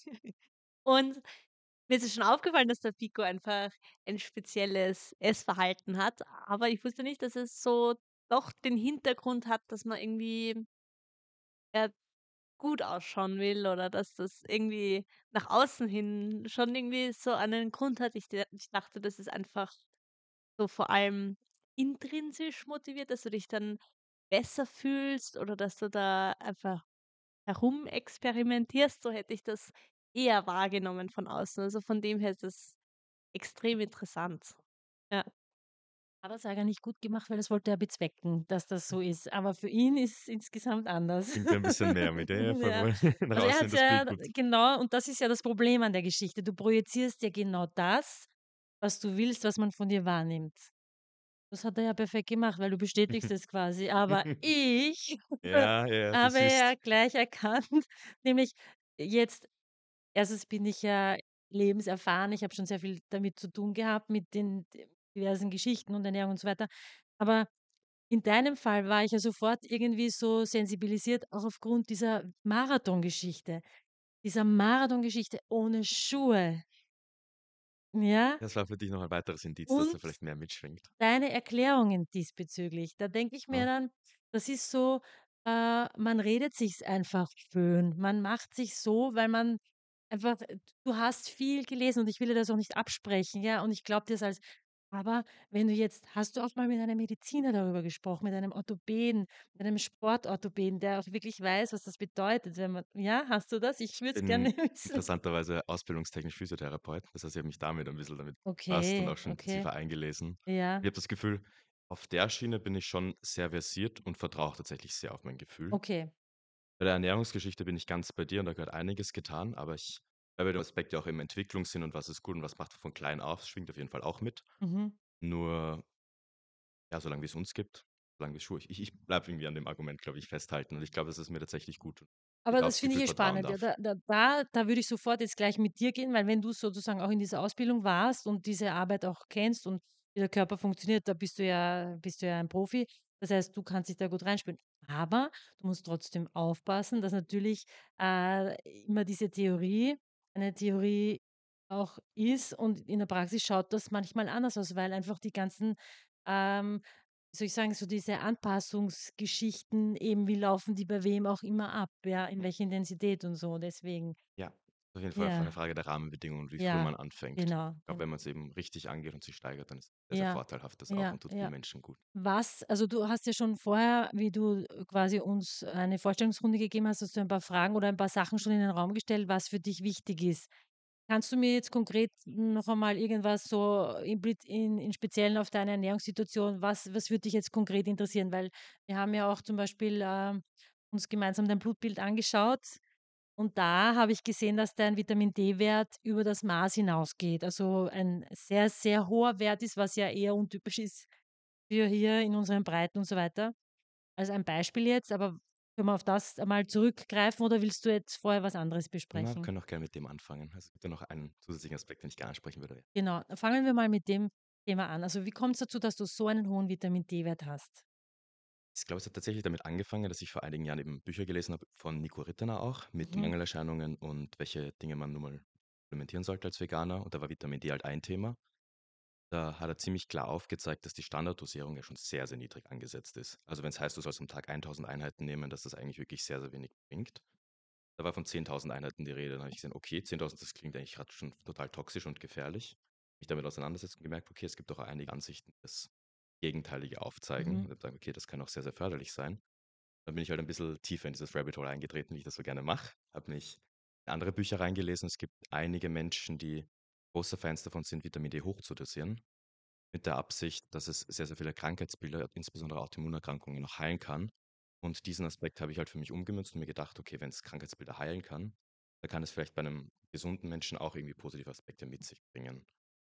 Und mir ist es schon aufgefallen, dass der Pico einfach ein spezielles Essverhalten hat, aber ich wusste nicht, dass es so doch den Hintergrund hat, dass man irgendwie, ja, gut ausschauen will oder dass das irgendwie nach außen hin schon irgendwie so einen Grund hat. Ich dachte, das ist einfach so vor allem intrinsisch motiviert, dass du dich dann besser fühlst oder dass du da einfach herumexperimentierst, so hätte ich das eher wahrgenommen von außen. Also, von dem her ist das extrem interessant. Ja. Hat er's eigentlich gut gemacht, weil das wollte er bezwecken, dass das so ist. Aber für ihn ist es insgesamt anders. Bringt ein bisschen mehr mit. Ja, ja, voll, Ja. voll. Nach Also, er außen hat's hin das Bild ja gut. genau, und das ist ja das Problem an der Geschichte. Du projizierst ja genau das, was du willst, was man von dir wahrnimmt. Das hat er ja perfekt gemacht, weil du bestätigst es quasi. Aber ich Ja, ja, du habe siehst. ja gleich erkannt, nämlich jetzt erstens bin ich ja lebenserfahren. Ich habe schon sehr viel damit zu tun gehabt, mit den diversen Geschichten und Ernährung und so weiter. Aber in deinem Fall war ich ja sofort irgendwie so sensibilisiert, auch aufgrund dieser Marathongeschichte. Dieser Marathongeschichte ohne Schuhe. Ja? Das war für dich noch ein weiteres Indiz, dass Und er vielleicht mehr mitschwingt. deine Erklärungen diesbezüglich. Da denke ich mir Ja. dann, das ist so, man redet sich's einfach schön. Man macht sich so, weil man einfach, du hast viel gelesen und ich will dir das auch nicht absprechen, ja, und ich glaube dir das alles. Aber wenn du jetzt, hast du auch mal mit einem Mediziner darüber gesprochen, mit einem Orthopäden, mit einem Sportorthopäden, der auch wirklich weiß, was das bedeutet, wenn man, ja, hast du das? Ich würde es Bin gerne wissen. interessanterweise ausbildungstechnisch Physiotherapeut. Das heißt, ich habe mich damit ein bisschen damit befasst und Okay, auch schon okay, intensiver eingelesen. ja, Ich habe das Gefühl, auf der Schiene bin ich schon sehr versiert und vertraue auch tatsächlich sehr auf mein Gefühl. okay. Bei der Ernährungsgeschichte bin ich ganz bei dir und da gehört einiges getan, aber ich bei dem Aspekt ja auch im Entwicklungssinn und was ist gut und was macht von klein auf, schwingt auf jeden Fall auch mit. Mhm. Nur, ja, solange wie es uns gibt, solange wie es Schuhe. Ich bleibe irgendwie an dem Argument, glaube ich, festhalten und ich glaube, dass es mir tatsächlich gut tut. Ich Aber da das aufs finde ich Gefühl ja vertrauen spannend. Ja, darf. da würde ich sofort jetzt gleich mit dir gehen, weil wenn du sozusagen auch in dieser Ausbildung warst und diese Arbeit auch kennst und wie der Körper funktioniert, da bist du ja ein Profi. Das heißt, du kannst dich da gut reinspüren. Aber du musst trotzdem aufpassen, dass natürlich immer diese Theorie eine Theorie auch ist und in der Praxis schaut das manchmal anders aus, weil einfach die ganzen ähm, wie soll ich sagen, so diese Anpassungsgeschichten eben, wie laufen die bei wem auch immer ab, ja, in welcher Intensität und so. Deswegen, Ja, auf jeden Fall eine ja, Frage der Rahmenbedingungen, wie früh ja, man anfängt. genau, Ich glaube, wenn man es eben richtig angeht und sich steigert, dann ist es sehr, sehr ja, vorteilhaft das auch ja, und tut ja. vielen Menschen gut. Was, also du hast ja schon vorher, wie du quasi uns eine Vorstellungsrunde gegeben hast, hast du ein paar Fragen oder ein paar Sachen schon in den Raum gestellt, was für dich wichtig ist. Kannst du mir jetzt konkret noch einmal irgendwas so in Speziellen auf deine Ernährungssituation, was würde dich jetzt konkret interessieren? Weil wir haben ja auch zum Beispiel uns gemeinsam dein Blutbild angeschaut und da habe ich gesehen, dass dein Vitamin-D-Wert über das Maß hinausgeht. Also ein sehr, sehr hoher Wert ist, was ja eher untypisch ist für hier in unseren Breiten und so weiter. Also ein Beispiel jetzt, aber können wir auf das einmal zurückgreifen oder willst du jetzt vorher was anderes Na, wir besprechen? können auch gerne mit dem anfangen. Also es gibt ja noch einen zusätzlichen Aspekt, den ich gerne ansprechen würde. Genau, fangen wir mal mit dem Thema an. Also wie kommt es dazu, dass du so einen hohen Vitamin-D-Wert hast? Ich glaube, es hat tatsächlich damit angefangen, dass ich vor einigen Jahren eben Bücher gelesen habe von Nico Rittener auch mit Mhm, Mangelerscheinungen und welche Dinge man nun mal implementieren sollte als Veganer. Und da war Vitamin D halt ein Thema. Da hat er ziemlich klar aufgezeigt, dass die Standarddosierung ja schon sehr, sehr niedrig angesetzt ist. Also wenn es heißt, du sollst am Tag 1000 Einheiten nehmen, dass das eigentlich wirklich sehr, sehr wenig bringt. Da war von 10.000 Einheiten die Rede. Dann habe ich gesehen, okay, 10.000, das klingt eigentlich gerade schon total toxisch und gefährlich. Mich damit auseinandersetzt und gemerkt, okay, es gibt auch einige Ansichten, die das Gegenteilige aufzeigen. mhm, Und habe gesagt, okay, das kann auch sehr, sehr förderlich sein. Dann bin ich halt ein bisschen tiefer in dieses Rabbit Hole eingetreten, wie ich das so gerne mache. Habe mich in andere Bücher reingelesen. Es gibt einige Menschen, die große Fans davon sind, Vitamin D hochzudosieren, mit der Absicht, dass es sehr, sehr viele Krankheitsbilder, insbesondere Autoimmunerkrankungen, noch heilen kann. Und diesen Aspekt habe ich halt für mich umgemünzt und mir gedacht, okay, wenn es Krankheitsbilder heilen kann, dann kann es vielleicht bei einem gesunden Menschen auch irgendwie positive Aspekte mit sich bringen.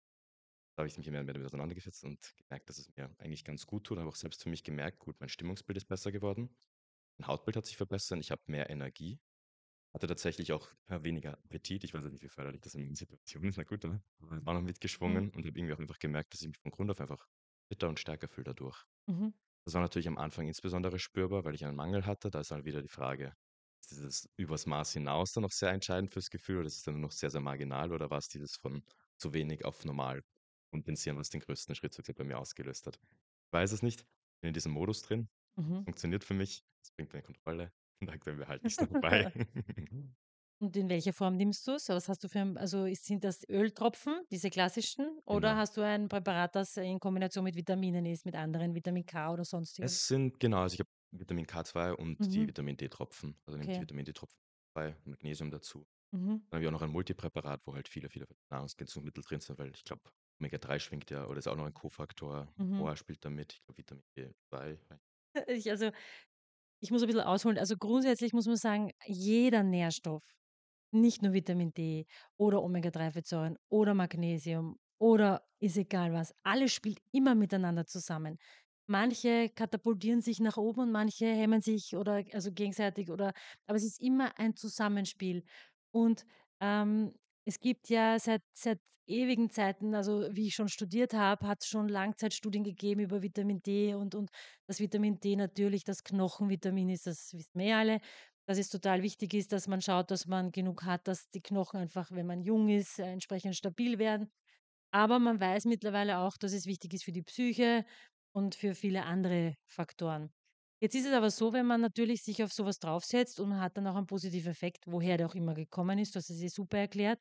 Da habe ich mich mehr und mehr damit auseinandergesetzt und gemerkt, dass es mir eigentlich ganz gut tut. Habe auch selbst für mich gemerkt, gut, mein Stimmungsbild ist besser geworden. Mein Hautbild hat sich verbessert, ich habe mehr Energie. hatte tatsächlich auch weniger Appetit. Ich weiß nicht, wie förderlich das in meiner Situation ist. Na gut, aber auch noch Mhm. mitgeschwungen und habe irgendwie auch einfach gemerkt, dass ich mich von Grund auf einfach fitter und stärker fühle dadurch. Mhm. Das war natürlich am Anfang insbesondere spürbar, weil ich einen Mangel hatte. Da ist halt wieder die Frage, ist dieses übers Maß hinaus dann noch sehr entscheidend fürs Gefühl oder ist es dann nur noch sehr, sehr marginal oder war es dieses von zu wenig auf normal kompensieren, was den größten Schritt so bei mir ausgelöst hat? Ich weiß es nicht. Bin in diesem Modus drin. Mhm. Funktioniert für mich. Es bringt mir Kontrolle. Und dann behalte ich es dabei. Und in welcher Form nimmst du's? Was hast du für also sind das Öltropfen, diese klassischen, oder Genau. hast du ein Präparat, das in Kombination mit Vitaminen ist, mit anderen, Vitamin K oder Sonstiges? Es sind genau, also ich habe Vitamin K2 und die Mhm, Vitamin D-Tropfen. Also nehme ich die okay. Vitamin D-Tropfen bei, Magnesium dazu. Mhm, Dann habe ich auch noch ein Multipräparat, wo halt viele Nahrungsergänzungsmittel drin sind, weil ich glaube, Omega-3 schwingt ja oder ist auch noch ein Kofaktor. mhm. OA spielt da mit. Ich glaube, Vitamin D2. Also, ich muss ein bisschen ausholen. Also, grundsätzlich muss man sagen, jeder Nährstoff, nicht nur Vitamin D oder Omega-3-Fettsäuren oder Magnesium oder ist egal was, alles spielt immer miteinander zusammen. Manche katapultieren sich nach oben und manche hemmen sich oder also gegenseitig oder aber es ist immer ein Zusammenspiel. Und, es gibt ja seit ewigen Zeiten, also wie ich schon studiert habe, hat es schon Langzeitstudien gegeben über Vitamin D und das Vitamin D natürlich das Knochenvitamin ist, das wissen wir ja alle, dass es total wichtig ist, dass man schaut, dass man genug hat, dass die Knochen einfach, wenn man jung ist, entsprechend stabil werden. Aber man weiß mittlerweile auch, dass es wichtig ist für die Psyche und für viele andere Faktoren. Jetzt ist es aber so, wenn man natürlich sich auf sowas draufsetzt und man hat dann auch einen positiven Effekt, woher der auch immer gekommen ist, du hast es eh super erklärt,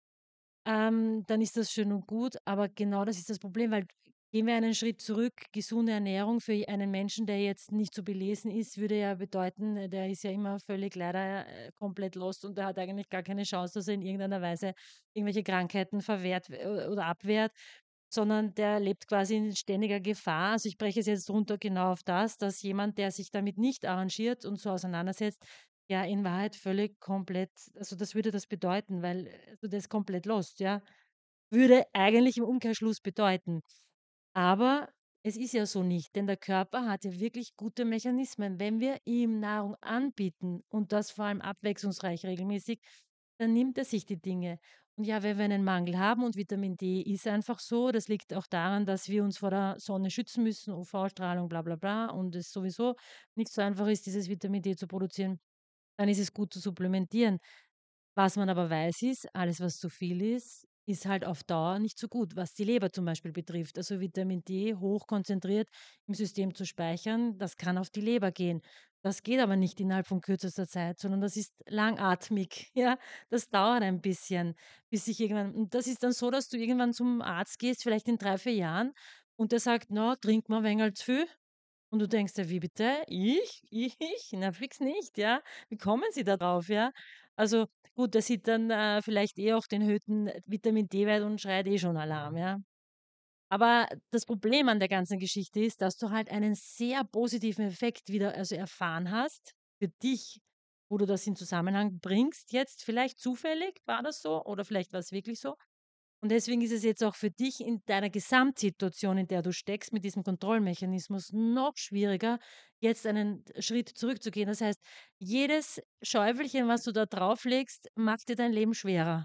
dann ist das schön und gut, aber genau das ist das Problem, weil gehen wir einen Schritt zurück, gesunde Ernährung für einen Menschen, der jetzt nicht so belesen ist, würde ja bedeuten, der ist ja immer völlig leider komplett lost und der hat eigentlich gar keine Chance, dass er in irgendeiner Weise irgendwelche Krankheiten verwehrt oder abwehrt, sondern der lebt quasi in ständiger Gefahr. Also ich breche es jetzt runter genau auf das, dass jemand, der sich damit nicht arrangiert und so auseinandersetzt, ja, in Wahrheit völlig komplett also, das würde das bedeuten, weil, also, der ist komplett lost, ja. Würde eigentlich im Umkehrschluss bedeuten. Aber es ist ja so nicht, denn der Körper hat ja wirklich gute Mechanismen. Wenn wir ihm Nahrung anbieten und das vor allem abwechslungsreich regelmäßig, dann nimmt er sich die Dinge. Und ja, wenn wir einen Mangel haben und Vitamin D ist einfach so, das liegt auch daran, dass wir uns vor der Sonne schützen müssen, UV-Strahlung, bla bla bla, und es sowieso nicht so einfach ist, dieses Vitamin D zu produzieren, dann ist es gut zu supplementieren. Was man aber weiß ist, alles was zu viel ist, ist halt auf Dauer nicht so gut, was die Leber zum Beispiel betrifft. Also Vitamin D hoch konzentriert im System zu speichern, das kann auf die Leber gehen. Das geht aber nicht innerhalb von kürzester Zeit, sondern das ist langatmig. Ja, das dauert ein bisschen, bis sich irgendwann. Und das ist dann so, dass du irgendwann zum Arzt gehst, vielleicht in 3, 4 Jahren, und der sagt, na, trink mal ein wenig zu viel. Und du denkst dir: „Wie bitte? Ich? Ich? Na fix nicht, ja? Wie kommen Sie da drauf?“ Ja? Also, gut, der sieht dann, vielleicht eh auch den erhöhten Vitamin-D-Wert und schreit eh schon Alarm, ja? Aber das Problem an der ganzen Geschichte ist, dass du halt einen sehr positiven Effekt wieder also erfahren hast für dich, wo du das in Zusammenhang bringst. Jetzt vielleicht zufällig war das so oder vielleicht war es wirklich so. Und deswegen ist es jetzt auch für dich in deiner Gesamtsituation, in der du steckst, mit diesem Kontrollmechanismus noch schwieriger, jetzt einen Schritt zurückzugehen. Das heißt, jedes Schäufelchen, was du da drauflegst, macht dir dein Leben schwerer.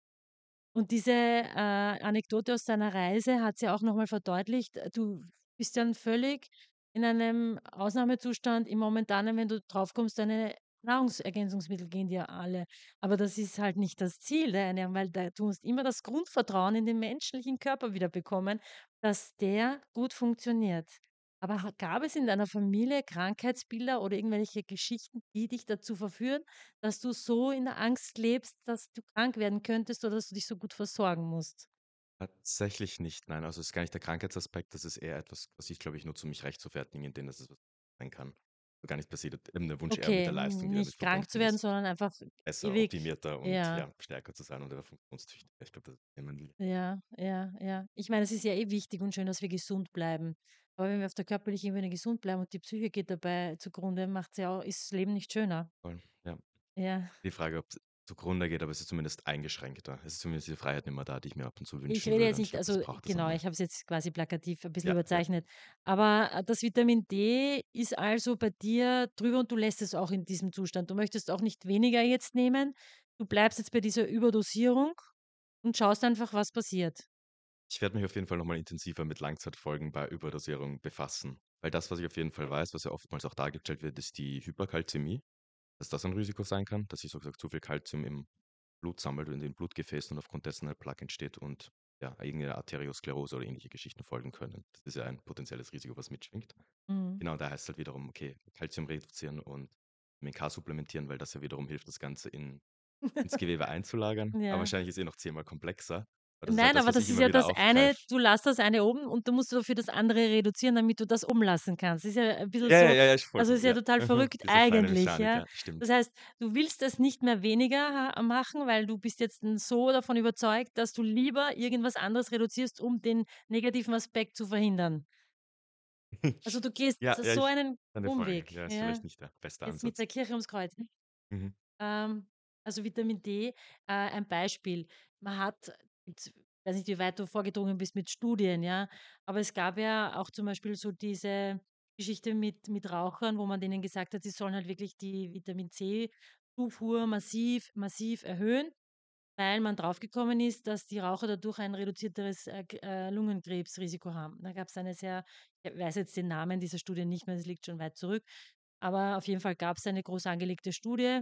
Und diese Anekdote aus deiner Reise hat es ja auch nochmal verdeutlicht. Du bist dann völlig in einem Ausnahmezustand im Momentanen, wenn du draufkommst, deine Nahrungsergänzungsmittel gehen dir alle. Aber das ist halt nicht das Ziel der Ernährung, weil du musst immer das Grundvertrauen in den menschlichen Körper wieder bekommen, dass der gut funktioniert. Aber gab es in deiner Familie Krankheitsbilder oder irgendwelche Geschichten, die dich dazu verführen, dass du so in der Angst lebst, dass du krank werden könntest oder dass du dich so gut versorgen musst? Tatsächlich nicht, nein. Also, es ist gar nicht der Krankheitsaspekt, das ist eher etwas, was ich, glaube ich, nutze, um mich rechtfertigen, in dem dass es was sein kann. So gar nicht passiert. Der Wunsch eher mit Okay, der Leistung, die damit nicht krank zu verbunden werden, ist, sondern einfach besser, ewig optimierter und ja, ja, stärker zu sein oder funktionstüchtiger. Ich glaube, das ist eher mein Leben. ja, ja, ja. Ich meine, es ist ja eh wichtig und schön, dass wir gesund bleiben. Aber wenn wir auf der körperlichen Ebene gesund bleiben und die Psyche geht dabei zugrunde, macht's ja auch ist das Leben nicht schöner. Voll, ja. Ja. Die Frage, ob zugrunde geht, aber es ist zumindest eingeschränkter. Es ist zumindest diese Freiheit nicht mehr da, die ich mir ab und zu Ich wünschen rede würde jetzt und ich nicht, glaube, das also braucht es auch genau, mehr. ich habe es jetzt quasi plakativ ein bisschen Ja, ja. überzeichnet. Aber das Vitamin D ist also bei dir drüber und du lässt es auch in diesem Zustand. Du möchtest auch nicht weniger jetzt nehmen. Du bleibst jetzt bei dieser Überdosierung und schaust einfach, was passiert. Ich werde mich auf jeden Fall nochmal intensiver mit Langzeitfolgen bei Überdosierung befassen. Weil das, was ich auf jeden Fall weiß, was ja oftmals auch dargestellt wird, ist die Hyperkalzämie, dass das ein Risiko sein kann, dass sich so gesagt zu viel Kalzium im Blut sammelt und in den Blutgefäßen und aufgrund dessen eine Plaque entsteht und ja, irgendeine Arteriosklerose oder ähnliche Geschichten folgen können. Das ist ja ein potenzielles Risiko, was mitschwingt. Mhm. Genau, da heißt halt wiederum, okay, Kalzium reduzieren und Vitamin K supplementieren, weil das ja wiederum hilft, das Ganze ins Gewebe einzulagern. Aber Ja. wahrscheinlich ist noch zehnmal komplexer. Aber das ist halt Nein, das, aber was das ich ist immer ja wieder das eine, aufgreife. du lässt das eine oben und du musst dafür das andere reduzieren, damit du das umlassen kannst. Das ist ja ein bisschen Ja, ja, so, ja, ja, also vollkommen, ist ja ja. total verrückt Diese feine eigentlich, Mechanik, ja. ja, Das stimmt. heißt, du willst das nicht mehr weniger machen, weil du bist jetzt so davon überzeugt, dass du lieber irgendwas anderes reduzierst, um den negativen Aspekt zu verhindern. Also du gehst Ja, ja, so ich einen kann dir folgen. Umweg, Ja, ist ja, vielleicht nicht der beste jetzt mit Ansatz. der Kirche ums Kreuz. Mhm. Also Vitamin D, ein Beispiel. Man hat, jetzt, weiß nicht, wie weit du vorgedrungen bist mit Studien, ja, aber es gab ja auch zum Beispiel so diese Geschichte mit Rauchern, wo man denen gesagt hat, sie sollen halt wirklich die Vitamin C-Zufuhr massiv erhöhen, weil man draufgekommen ist, dass die Raucher dadurch ein reduzierteres Lungenkrebsrisiko haben. Da gab es eine sehr, ich weiß jetzt den Namen dieser Studie nicht mehr, das liegt schon weit zurück, aber auf jeden Fall gab es eine groß angelegte Studie,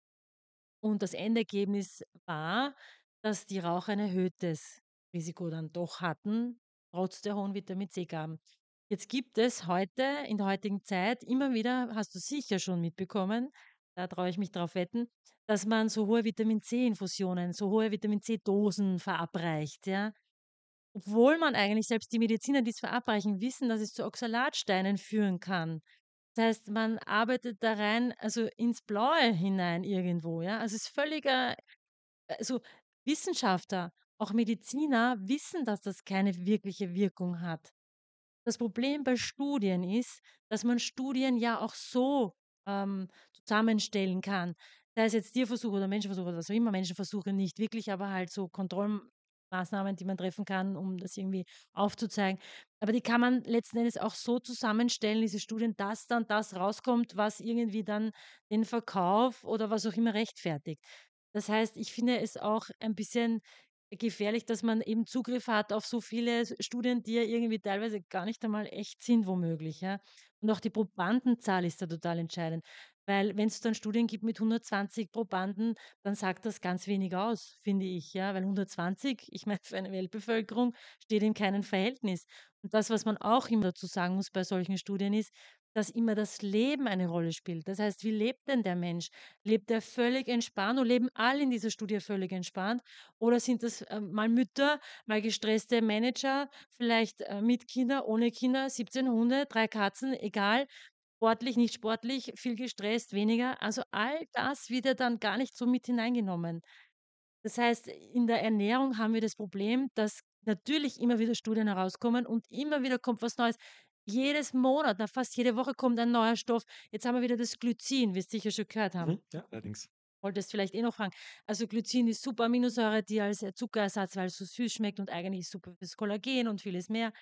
und das Endergebnis war, dass die Raucher ein erhöhtes Risiko dann doch hatten, trotz der hohen Vitamin C-Gaben. Jetzt gibt es heute, in der heutigen Zeit, immer wieder, hast du sicher schon mitbekommen, da traue ich mich drauf wetten, dass man so hohe Vitamin C-Infusionen, so hohe Vitamin C-Dosen verabreicht, ja. Obwohl man eigentlich, selbst die Mediziner, die es verabreichen, wissen, dass es zu Oxalatsteinen führen kann. Das heißt, man arbeitet da rein, also ins Blaue hinein irgendwo, ja. Also es ist völliger, also Wissenschaftler, auch Mediziner wissen, dass das keine wirkliche Wirkung hat. Das Problem bei Studien ist, dass man Studien ja auch so zusammenstellen kann. Sei es jetzt Tierversuche oder Menschenversuche oder was auch immer, Menschenversuche nicht wirklich, aber halt so Kontrollmaßnahmen, die man treffen kann, um das irgendwie aufzuzeigen. Aber die kann man letzten Endes auch so zusammenstellen, diese Studien, dass dann das rauskommt, was irgendwie dann den Verkauf oder was auch immer rechtfertigt. Das heißt, ich finde es auch ein bisschen gefährlich, dass man eben Zugriff hat auf so viele Studien, die ja irgendwie teilweise gar nicht einmal echt sind, womöglich, ja. Und auch die Probandenzahl ist da total entscheidend. Weil wenn es dann Studien gibt mit 120 Probanden, dann sagt das ganz wenig aus, finde ich, ja. Weil 120, ich meine, für eine Weltbevölkerung steht in keinem Verhältnis. Und das, was man auch immer dazu sagen muss bei solchen Studien, ist, dass immer das Leben eine Rolle spielt. Das heißt, wie lebt denn der Mensch? Lebt er völlig entspannt und leben alle in dieser Studie völlig entspannt? Oder sind das mal Mütter, mal gestresste Manager, vielleicht mit Kinder, ohne Kinder, 17 Hunde, 3 Katzen, egal, sportlich, nicht sportlich, viel gestresst, weniger. Also all das wird ja dann gar nicht so mit hineingenommen. Das heißt, in der Ernährung haben wir das Problem, dass natürlich immer wieder Studien herauskommen und immer wieder kommt was Neues. Jedes Monat, na, fast jede Woche kommt ein neuer Stoff. Jetzt haben wir wieder das Glycin, wirst du sicher schon gehört haben. Ja, allerdings. Wolltest vielleicht eh noch fragen. Also Glycin ist super Aminosäure, die als Zuckerersatz, weil es so süß schmeckt und eigentlich ist super fürs Kollagen und vieles mehr.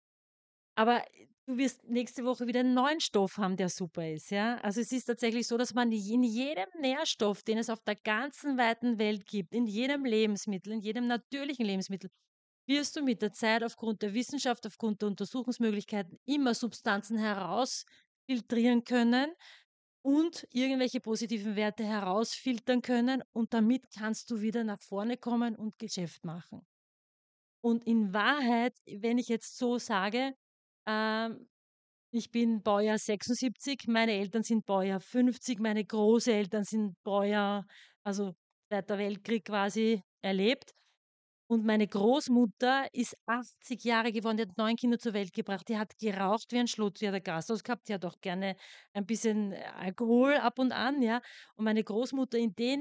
Aber du wirst nächste Woche wieder einen neuen Stoff haben, der super ist, ja? Also es ist tatsächlich so, dass man in jedem Nährstoff, den es auf der ganzen weiten Welt gibt, in jedem Lebensmittel, in jedem natürlichen Lebensmittel, wirst du mit der Zeit aufgrund der Wissenschaft, aufgrund der Untersuchungsmöglichkeiten immer Substanzen herausfiltrieren können und irgendwelche positiven Werte herausfiltern können, und damit kannst du wieder nach vorne kommen und Geschäft machen. Und in Wahrheit, wenn ich jetzt so sage, ähm, ich bin Baujahr 76, meine Eltern sind Baujahr 50, meine Großeltern sind Baujahr, also Zweiter Weltkrieg quasi erlebt. Und meine Großmutter ist 80 Jahre geworden, die hat 9 Kinder zur Welt gebracht. Die hat geraucht wie ein Schlot, die hat ein Gasthaus gehabt, die hat auch gerne ein bisschen Alkohol ab und an, ja. Und meine Großmutter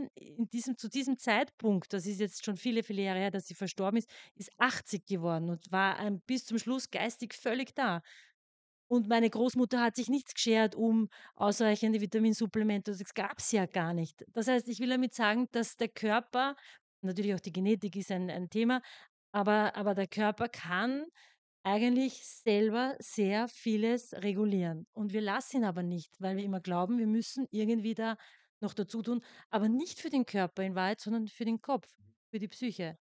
zu diesem Zeitpunkt, das ist jetzt schon viele Jahre her, dass sie verstorben ist, ist 80 geworden und war bis zum Schluss geistig völlig da. Und meine Großmutter hat sich nichts geschert um ausreichende Vitaminsupplemente. Das gab es ja gar nicht. Das heißt, ich will damit sagen, dass der Körper, natürlich auch die Genetik ist ein Thema, aber der Körper kann eigentlich selber sehr vieles regulieren. Und wir lassen ihn aber nicht, weil wir immer glauben, wir müssen irgendwie da noch dazu tun, aber nicht für den Körper in Wahrheit, sondern für den Kopf, für die Psyche.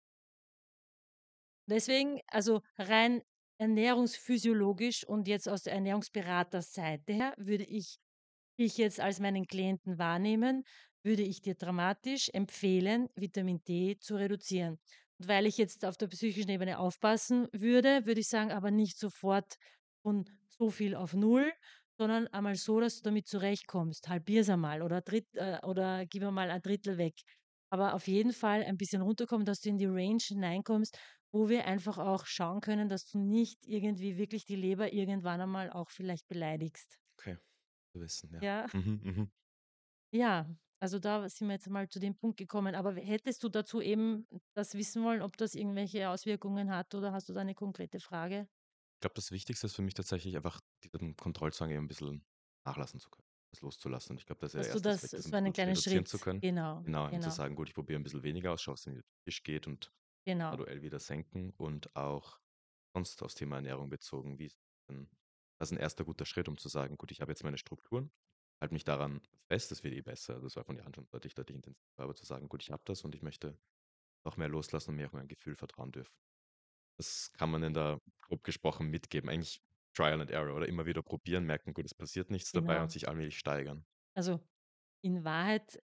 Deswegen, also rein ernährungsphysiologisch und jetzt aus der Ernährungsberaterseite her, würde ich dich jetzt als meinen Klienten wahrnehmen, würde ich dir dramatisch empfehlen, Vitamin D zu reduzieren. Und weil ich jetzt auf der psychischen Ebene aufpassen würde, würde ich sagen, aber nicht sofort von so viel auf null, sondern einmal so, dass du damit zurechtkommst. Halbier's einmal oder gib einmal ein Drittel weg. Aber auf jeden Fall ein bisschen runterkommen, dass du in die Range hineinkommst, wo wir einfach auch schauen können, dass du nicht irgendwie wirklich die Leber irgendwann einmal auch vielleicht beleidigst. Okay, zu wissen, ja. Ja, Mhm, mhm. ja, also da sind wir jetzt mal zu dem Punkt gekommen. Aber hättest du dazu eben das wissen wollen, ob das irgendwelche Auswirkungen hat oder hast du da eine konkrete Frage? Ich glaube, das Wichtigste ist für mich tatsächlich einfach, diesen Kontrollzwang eben ein bisschen nachlassen zu können, das loszulassen. Und ich glaube, das ist ja der Dass du erste das Aspekt, das ein so einen bisschen kleinen reduzieren zu Schritt, können. genau, Genau, eben zu genau, sagen, gut, ich probiere ein bisschen weniger aus, schaue, was in den Tisch geht und genau, graduell wieder senken und auch sonst aufs Thema Ernährung bezogen, wie ist denn das ist ein erster guter Schritt, um zu sagen, gut, ich habe jetzt meine Strukturen, halte mich daran fest, das wird eh besser. Das war von der Hand schon deutlich, deutlich intensiver, aber zu sagen, gut, ich habe das und ich möchte noch mehr loslassen und mir auch mein Gefühl vertrauen dürfen. Das kann man in der grob gesprochen mitgeben. Eigentlich Trial and Error oder immer wieder probieren, merken, gut, es passiert nichts dabei und genau. sich allmählich steigern. Also in Wahrheit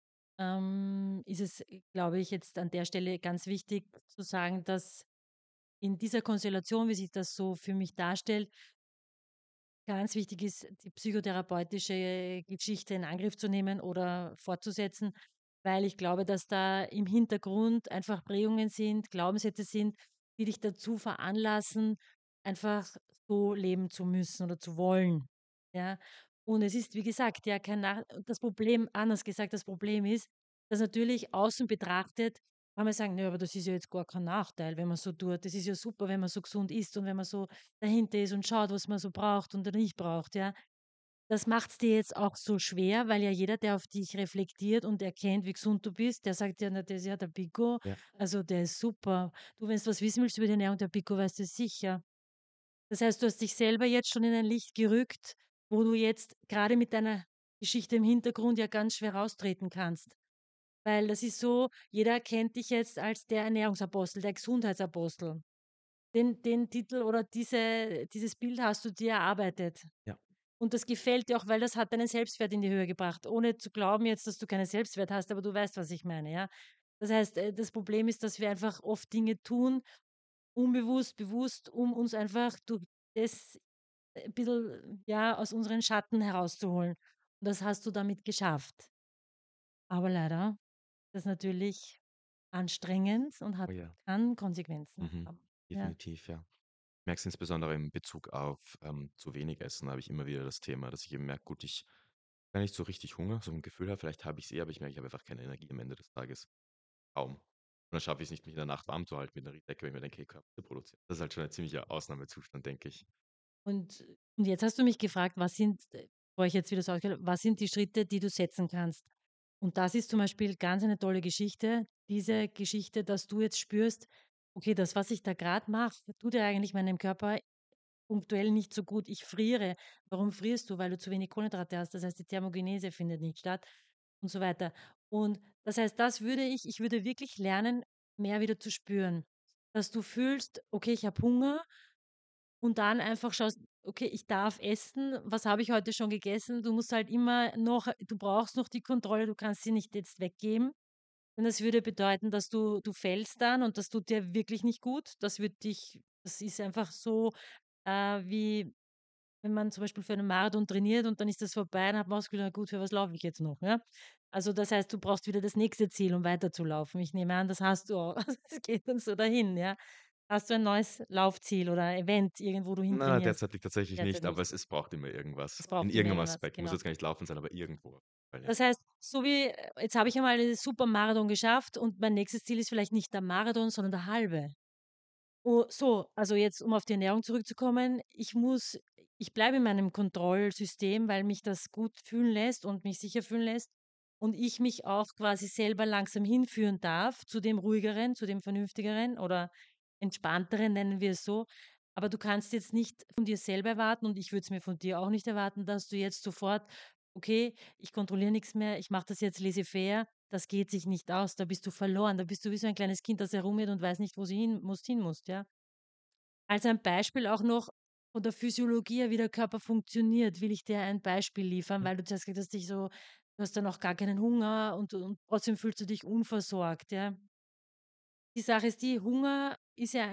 ist es, glaube ich, jetzt an der Stelle ganz wichtig zu sagen, dass in dieser Konstellation, wie sich das so für mich darstellt, ganz wichtig ist, die psychotherapeutische Geschichte in Angriff zu nehmen oder fortzusetzen, weil ich glaube, dass da im Hintergrund einfach Prägungen sind, Glaubenssätze sind, die dich dazu veranlassen, einfach so leben zu müssen oder zu wollen. Ja. Und es ist, wie gesagt, ja kein das Problem, anders gesagt, das Problem ist, dass natürlich außen betrachtet, kann man sagen, ja, aber das ist ja jetzt gar kein Nachteil, wenn man so tut. Das ist ja super, wenn man so gesund isst und wenn man so dahinter ist und schaut, was man so braucht und nicht braucht, ja. Das macht es dir jetzt auch so schwer, weil ja jeder, der auf dich reflektiert und erkennt, wie gesund du bist, der sagt ja, na, der ist ja der Pico, Ja, also der ist super. Du, wenn du was wissen willst über die Ernährung, der Pico weiß das sicher. Das heißt, du hast dich selber jetzt schon in ein Licht gerückt, wo du jetzt gerade mit deiner Geschichte im Hintergrund ja ganz schwer raustreten kannst. Weil das ist so, jeder kennt dich jetzt als der Ernährungsapostel, der Gesundheitsapostel. Den Titel oder dieses Bild hast du dir erarbeitet. ja. Und das gefällt dir auch, weil das hat deinen Selbstwert in die Höhe gebracht, ohne zu glauben jetzt, dass du keinen Selbstwert hast, aber du weißt, was ich meine, ja. Das heißt, das Problem ist, dass wir einfach oft Dinge tun, unbewusst, bewusst, um uns einfach durch das ein bisschen, ja, aus unseren Schatten herauszuholen. Und das hast du damit geschafft. Aber leider ist das natürlich anstrengend und Oh hat ja. kann Konsequenzen Mhm. haben. Ja. Definitiv, ja. Ich merke es insbesondere in Bezug auf zu wenig Essen, habe ich immer wieder das Thema, dass ich eben merke, gut, ich habe nicht so richtig Hunger, so ein Gefühl habe, vielleicht habe ich es eh, aber ich merke, ich habe einfach keine Energie am Ende des Tages. Kaum. Und dann schaffe ich es nicht, mich in der Nacht warm zu halten mit einer Decke, weil ich mir denke, hey, Körper produziert. Das ist halt schon ein ziemlicher Ausnahmezustand, denke ich. Und jetzt hast du mich gefragt, bevor ich jetzt wieder so ausgehe, was sind die Schritte, die du setzen kannst? Und das ist zum Beispiel ganz eine tolle Geschichte. Diese Geschichte, dass du jetzt spürst, okay, das, was ich da gerade mache, tut ja eigentlich meinem Körper punktuell nicht so gut. Ich friere. Warum frierst du? Weil du zu wenig Kohlenhydrate hast. Das heißt, die Thermogenese findet nicht statt und so weiter. Und das heißt, ich würde wirklich lernen, mehr wieder zu spüren. Dass du fühlst, okay, ich habe Hunger und dann einfach schaust, okay, ich darf essen. Was habe ich heute schon gegessen? Du musst halt immer noch, du brauchst noch die Kontrolle, du kannst sie nicht jetzt weggeben. Denn das würde bedeuten, dass du fällst dann und das tut dir wirklich nicht gut. Das ist einfach so, wie wenn man zum Beispiel für einen Marathon trainiert und dann ist das vorbei, dann hat man das Gefühl, na gut, für was laufe ich jetzt noch? Ja? Also das heißt, du brauchst wieder das nächste Ziel, um weiterzulaufen. Ich nehme an, das hast du auch. Es geht dann so dahin, ja. Hast du ein neues Laufziel oder Event irgendwo du Na, hintrainierst? derzeit liegt tatsächlich Derzeit nicht, aber nicht. es braucht immer irgendwas. Es In braucht immer irgendeinem irgendwas, Aspekt. Muss genau. jetzt gar nicht laufen sein, aber irgendwo. Weil ja. Das heißt, so wie jetzt habe ich einmal einen super Marathon geschafft und mein nächstes Ziel ist vielleicht nicht der Marathon, sondern der halbe. Oh, so, also jetzt, um auf die Ernährung zurückzukommen, ich muss ich bleibe in meinem Kontrollsystem, weil mich das gut fühlen lässt und mich sicher fühlen lässt und ich mich auch quasi selber langsam hinführen darf zu dem ruhigeren, zu dem vernünftigeren oder entspannteren, nennen wir es so. Aber du kannst jetzt nicht von dir selber erwarten und ich würde es mir von dir auch nicht erwarten, dass du jetzt sofort, okay, ich kontrolliere nichts mehr, ich mache das jetzt laissez-faire. Das geht sich nicht aus, da bist du verloren, da bist du wie so ein kleines Kind, das herumgeht und weiß nicht, wo sie hin muss, ja. Als ein Beispiel auch noch von der Physiologie her, wie der Körper funktioniert, will ich dir ein Beispiel liefern, Mhm. weil du zuerst gesagt hast, du hast dann auch gar keinen Hunger und trotzdem fühlst du dich unversorgt, ja. Die Sache ist die, Hunger ist ja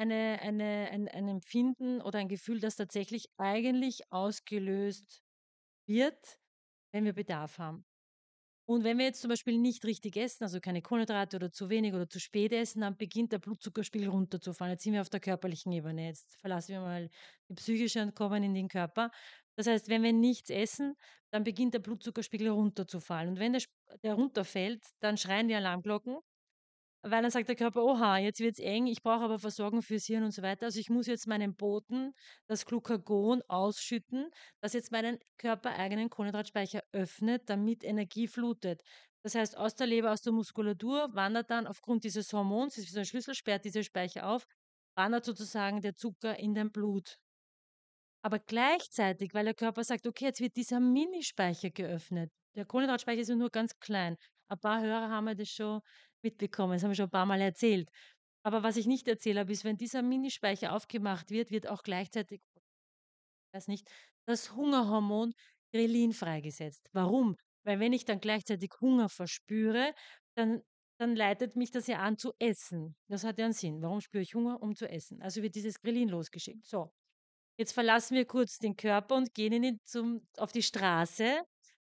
ein Empfinden oder ein Gefühl, das tatsächlich eigentlich ausgelöst wird, wenn wir Bedarf haben. Und wenn wir jetzt zum Beispiel nicht richtig essen, also keine Kohlenhydrate oder zu wenig oder zu spät essen, dann beginnt der Blutzuckerspiegel runterzufallen. Jetzt sind wir auf der körperlichen Ebene. Jetzt verlassen wir mal die psychische und kommen in den Körper. Das heißt, wenn wir nichts essen, dann beginnt der Blutzuckerspiegel runterzufallen. Und wenn der runterfällt, dann schreien die Alarmglocken, weil dann sagt der Körper, oha, jetzt wird's eng, ich brauche aber Versorgung fürs Hirn und so weiter. Also ich muss jetzt meinem Boten das Glucagon ausschütten, das jetzt meinen körpereigenen Kohlenhydratspeicher öffnet, damit Energie flutet. Das heißt, aus der Leber, aus der Muskulatur wandert dann aufgrund dieses Hormons, das ist wie so ein Schlüssel, sperrt diese Speicher auf, wandert sozusagen der Zucker in dein Blut. Aber gleichzeitig, weil der Körper sagt, okay, jetzt wird dieser Minispeicher geöffnet. Der Kohlenhydratspeicher ist ja nur ganz klein. Ein paar Hörer haben wir das schon mitbekommen, das haben wir schon ein paar Mal erzählt. Aber was ich nicht erzählt habe, ist, wenn dieser Minispeicher aufgemacht wird, wird auch gleichzeitig, weiß nicht, das Hungerhormon Grelin freigesetzt. Warum? Weil wenn ich dann gleichzeitig Hunger verspüre, dann, dann leitet mich das ja an zu essen. Das hat ja einen Sinn. Warum spüre ich Hunger? Um zu essen. Also wird dieses Grelin losgeschickt. So, jetzt verlassen wir kurz den Körper und gehen auf die Straße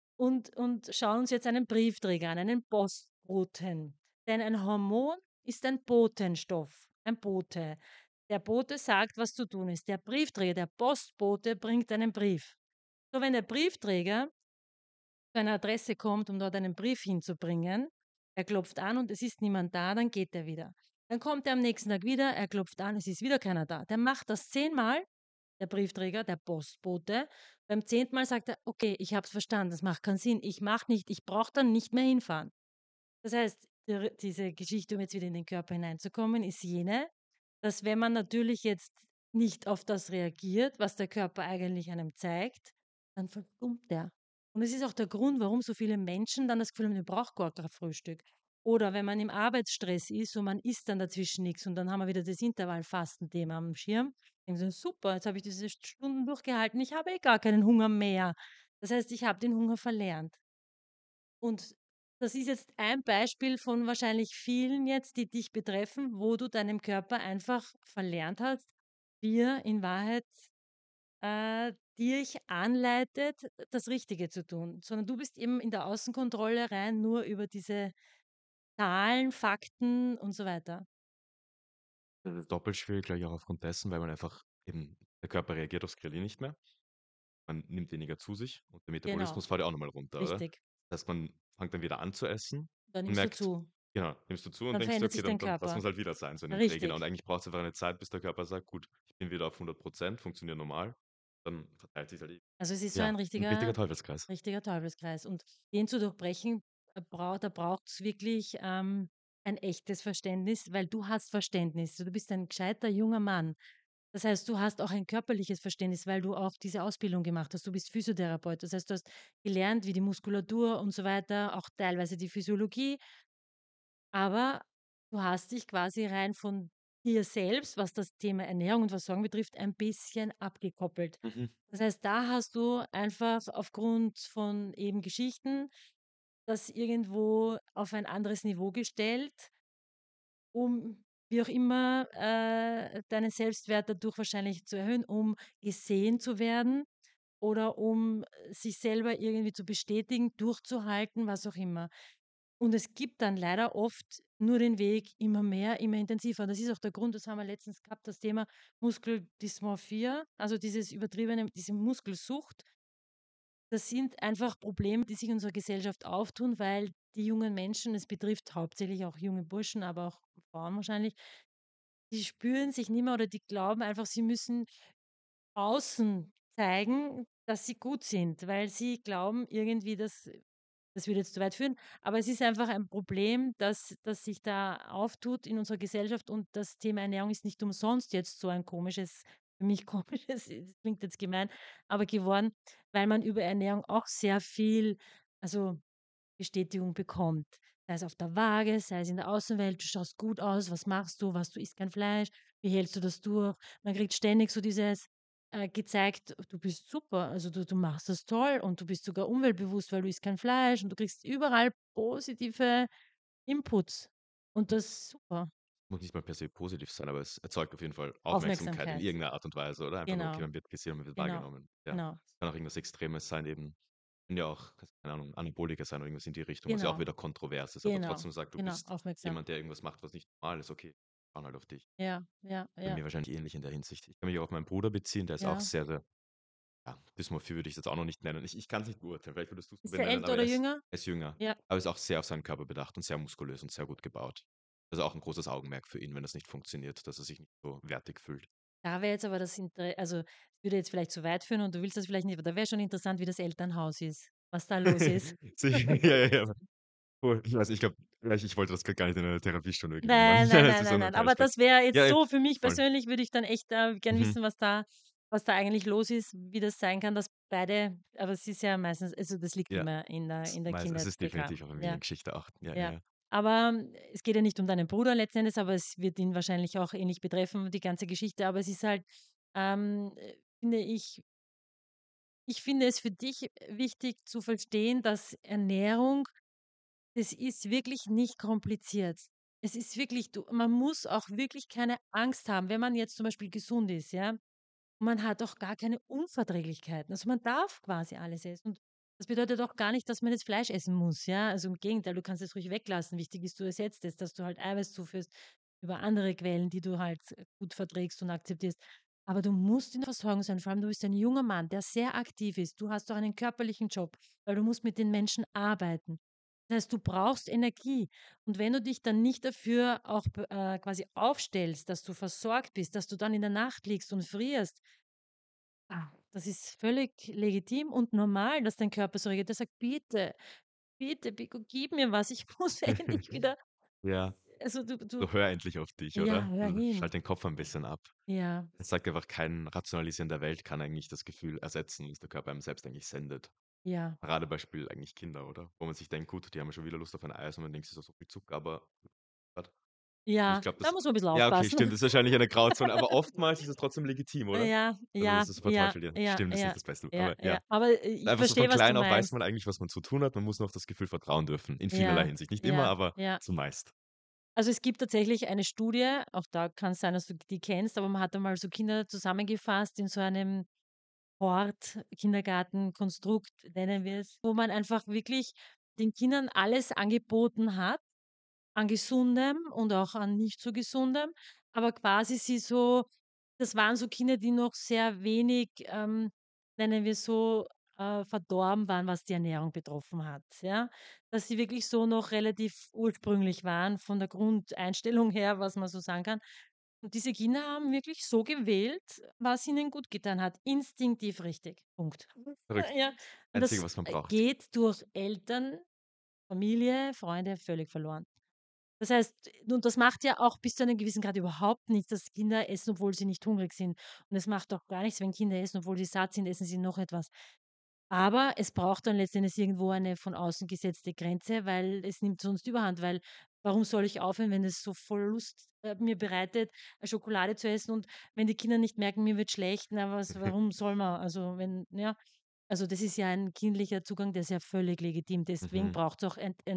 und schauen uns jetzt einen Briefträger an, einen Postboten. Denn ein Hormon ist ein Botenstoff, ein Bote. Der Bote sagt, was zu tun ist. Der Briefträger, der Postbote bringt einen Brief. So, wenn der Briefträger zu einer Adresse kommt, um dort einen Brief hinzubringen, er klopft an und es ist niemand da, dann geht er wieder. Dann kommt er am nächsten Tag wieder, er klopft an, es ist wieder keiner da. Der macht das 10-mal, der Briefträger, der Postbote. Beim 10. Mal sagt er, okay, ich habe es verstanden, das macht keinen Sinn, ich brauche dann nicht mehr hinfahren. Das heißt, diese Geschichte, um jetzt wieder in den Körper hineinzukommen, ist jene, dass wenn man natürlich jetzt nicht auf das reagiert, was der Körper eigentlich einem zeigt, dann verstummt der. Und es ist auch der Grund, warum so viele Menschen dann das Gefühl haben, ich brauche gar kein Frühstück. Oder wenn man im Arbeitsstress ist und man isst dann dazwischen nichts und dann haben wir wieder das Intervallfasten-Thema am Schirm. Denken sie, super, jetzt habe ich diese Stunden durchgehalten, ich habe eh gar keinen Hunger mehr. Das heißt, ich habe den Hunger verlernt. Und das ist jetzt ein Beispiel von wahrscheinlich vielen jetzt, die dich betreffen, wo du deinem Körper einfach verlernt hast, wie er in Wahrheit dich anleitet, das Richtige zu tun. Sondern du bist eben in der Außenkontrolle rein nur über diese Zahlen, Fakten und so weiter. Das ist doppelt schwierig, glaube ich, auch aufgrund dessen, weil man einfach eben, der Körper reagiert aufs Ghrelin nicht mehr. Man nimmt weniger zu sich und der Genau, Metabolismus fährt ja auch nochmal runter, oder? richtig. Das heißt, man fängt dann wieder an zu essen Dann und nimmst du merkt, zu. genau, nimmst du zu und Dann denkst dir, verändert okay, sich dann, dein dann lassen wir Körper. es halt wieder sein, so in dem Dreh, genau. Und Richtig. eigentlich braucht es einfach eine Zeit, bis der Körper sagt, gut, ich bin wieder auf 100%, funktioniert normal, dann verteilt sich halt Also es ist so ja, ein richtiger Teufelskreis. richtiger Teufelskreis. Und den zu durchbrechen, da braucht es wirklich ein echtes Verständnis, weil du hast Verständnis. Du bist ein gescheiter junger Mann. Das heißt, du hast auch ein körperliches Verständnis, weil du auch diese Ausbildung gemacht hast. Du bist Physiotherapeut. Das heißt, du hast gelernt, wie die Muskulatur und so weiter, auch teilweise die Physiologie. Aber du hast dich quasi rein von dir selbst, was das Thema Ernährung und Versorgung betrifft, ein bisschen abgekoppelt. Mhm. Das heißt, da hast du einfach aufgrund von eben Geschichten das irgendwo auf ein anderes Niveau gestellt, um wie auch immer deinen Selbstwert dadurch wahrscheinlich zu erhöhen, um gesehen zu werden oder um sich selber irgendwie zu bestätigen, durchzuhalten, was auch immer. Und es gibt dann leider oft nur den Weg immer mehr, immer intensiver. Das ist auch der Grund, das haben wir letztens gehabt, das Thema Muskeldysmorphia, also dieses übertriebene, diese Muskelsucht. Das sind einfach Probleme, die sich in unserer Gesellschaft auftun, weil die jungen Menschen, es betrifft hauptsächlich auch junge Burschen, aber auch Frauen wahrscheinlich, die spüren sich nicht mehr oder die glauben einfach, sie müssen außen zeigen, dass sie gut sind, weil sie glauben irgendwie, dass das würde jetzt zu weit führen, aber es ist einfach ein Problem, das sich da auftut in unserer Gesellschaft und das Thema Ernährung ist nicht umsonst jetzt so ein komisches, für mich komisches, das klingt jetzt gemein, aber geworden, weil man über Ernährung auch sehr viel, also Bestätigung bekommt. Sei es auf der Waage, sei es in der Außenwelt, du schaust gut aus, was du isst kein Fleisch, wie hältst du das durch? Man kriegt ständig so dieses gezeigt, du bist super, also du machst das toll und du bist sogar umweltbewusst, weil du isst kein Fleisch und du kriegst überall positive Inputs. Und das ist super. Muss nicht mal per se positiv sein, aber es erzeugt auf jeden Fall Aufmerksamkeit in Aufmerksamkeit. irgendeiner Art und Weise, oder? Einfach nur, okay, Genau, man wird gesehen, man wird genau, wahrgenommen. Ja. genau, Es kann auch irgendwas Extremes sein, eben. Kann ja auch, keine Ahnung, Anabolika sein oder irgendwas in die Richtung, was ja auch genau, wieder kontrovers ist, aber genau, trotzdem sagt, du genau, bist aufmerksam. jemand, der irgendwas macht, was nicht normal ist, okay, schauen halt auf dich. Ja, ja, Bei ja, mir wahrscheinlich ähnlich in der Hinsicht. Ich kann mich auch auf meinen Bruder beziehen, der ist auch ja. sehr, sehr, ja, Dysmorphie würde ich jetzt auch noch nicht nennen. Ich kann es nicht beurteilen, vielleicht würdest du es so Ist er benennen, älter aber oder jünger? er ist jünger, Ja. aber ist auch sehr auf seinen Körper bedacht und sehr muskulös und sehr gut gebaut. Also auch ein großes Augenmerk für ihn, wenn das nicht funktioniert, dass er sich nicht so wertig fühlt. Da wäre jetzt aber also, es würde jetzt vielleicht zu weit führen und du willst das vielleicht nicht, aber da wäre schon interessant, wie das Elternhaus ist, was da los ist. Sicher, ja, ja, ja. Cool. Ich glaube, ich wollte das grad gar nicht in einer Therapiestunde wirklich machen. Nein, nein, Das nein, ist so nein, 'n nein. Aber Teilspeck. das wäre Ja, jetzt ja, so für mich voll. persönlich würde ich dann echt, gern Mhm. wissen, was da eigentlich los ist, wie das sein kann, dass beide aber es ist ja meistens also, das liegt Ja, immer in der es Kindheit ist begraben. definitiv auch Ja, Familiengeschichte auch. Ja, ja, ja. ja. Aber es geht ja nicht um deinen Bruder letzten Endes, aber es wird ihn wahrscheinlich auch ähnlich betreffen, die ganze Geschichte. Aber es ist halt, finde ich finde es für dich wichtig zu verstehen, dass Ernährung das ist wirklich nicht kompliziert. Es ist wirklich man muss auch wirklich keine Angst haben, wenn man jetzt zum Beispiel gesund ist, ja? Man hat auch gar keine Unverträglichkeiten. Also, man darf quasi alles essen. Und das bedeutet auch gar nicht, dass man jetzt Fleisch essen muss, ja? Also, im Gegenteil, du kannst es ruhig weglassen. Wichtig ist, du ersetzt es, dass du halt Eiweiß zuführst über andere Quellen, die du halt gut verträgst und akzeptierst. Aber du musst in der Versorgung sein. Vor allem, du bist ein junger Mann, der sehr aktiv ist. Du hast auch einen körperlichen Job, weil du musst mit den Menschen arbeiten. Das heißt, du brauchst Energie. Und wenn du dich dann nicht dafür auch quasi aufstellst, dass du versorgt bist, dass du dann in der Nacht liegst und frierst, das ist völlig legitim und normal, dass dein Körper so reagiert. Der sagt: „Bitte, bitte, Biko, gib mir was. Ich muss endlich wieder“ Ja, also, du so hör endlich auf dich, ja, oder? hör hin. Schalt den Kopf ein bisschen ab. Ja, Es sagt einfach, kein Rationalisieren der Welt kann eigentlich das Gefühl ersetzen, das der Körper einem selbst eigentlich sendet. ja. Paradebeispiel eigentlich Kinder, oder? Wo man sich denkt: „Gut, die haben ja schon wieder Lust auf ein Eis“ und man denkt sich so: „So viel Zucker“, aber und ich Ja, glaube, da das muss man 'n bisschen ja, okay, aufpassen. stimmt, das ist wahrscheinlich eine Grauzone, aber oftmals ist es trotzdem legitim, oder? Ja, Also, ja, das ist ja, verteufeln. ja, Stimmt, ist nicht ja, das Beste, ja, aber ja. ja. Aber, ich Einfach so von verstehe, was du klein auf weiß meinst. man eigentlich, was man zu tun hat. Man muss nur auf das Gefühl vertrauen dürfen, in vielerlei Ja, Hinsicht. Nicht immer, ja, aber ja. zumeist. Also, es gibt tatsächlich eine Studie, auch da kann's sein, dass du die kennst, aber man hat einmal so Kinder zusammengefasst in so einem Hort, Kindergartenkonstrukt nennen wir es, wo man einfach wirklich den Kindern alles angeboten hat, an Gesundem und auch an nicht so Gesundem, aber quasi sie so das waren so Kinder, die noch sehr wenig, nennen wir so, verdorben waren, was die Ernährung betroffen hat, ja? Dass sie wirklich so noch relativ ursprünglich waren von der Grundeinstellung her, was man so sagen kann. Und diese Kinder haben wirklich so gewählt, was ihnen gut getan hat. Instinktiv richtig. Punkt. Verrückt. Ja, und Einzige, das, was man braucht. geht durch Eltern, Familie, Freunde völlig verloren. Das heißt und das macht ja auch bis zu einem gewissen Grad überhaupt nichts, dass Kinder essen, obwohl sie nicht hungrig sind. Und es macht auch gar nichts, wenn Kinder essen, obwohl sie satt sind, essen sie noch etwas. Aber es braucht dann letztendlich irgendwo eine von außen gesetzte Grenze, weil es nimmt sonst Überhand, weil warum soll ich aufhören, wenn es so voll Lust, mir bereitet, Schokolade zu essen und wenn die Kinder nicht merken, mir wird schlecht, na warum soll man? Also, wenn ja, also das ist ja ein kindlicher Zugang, der ist ja völlig legitim. Deswegen Mhm. braucht es auch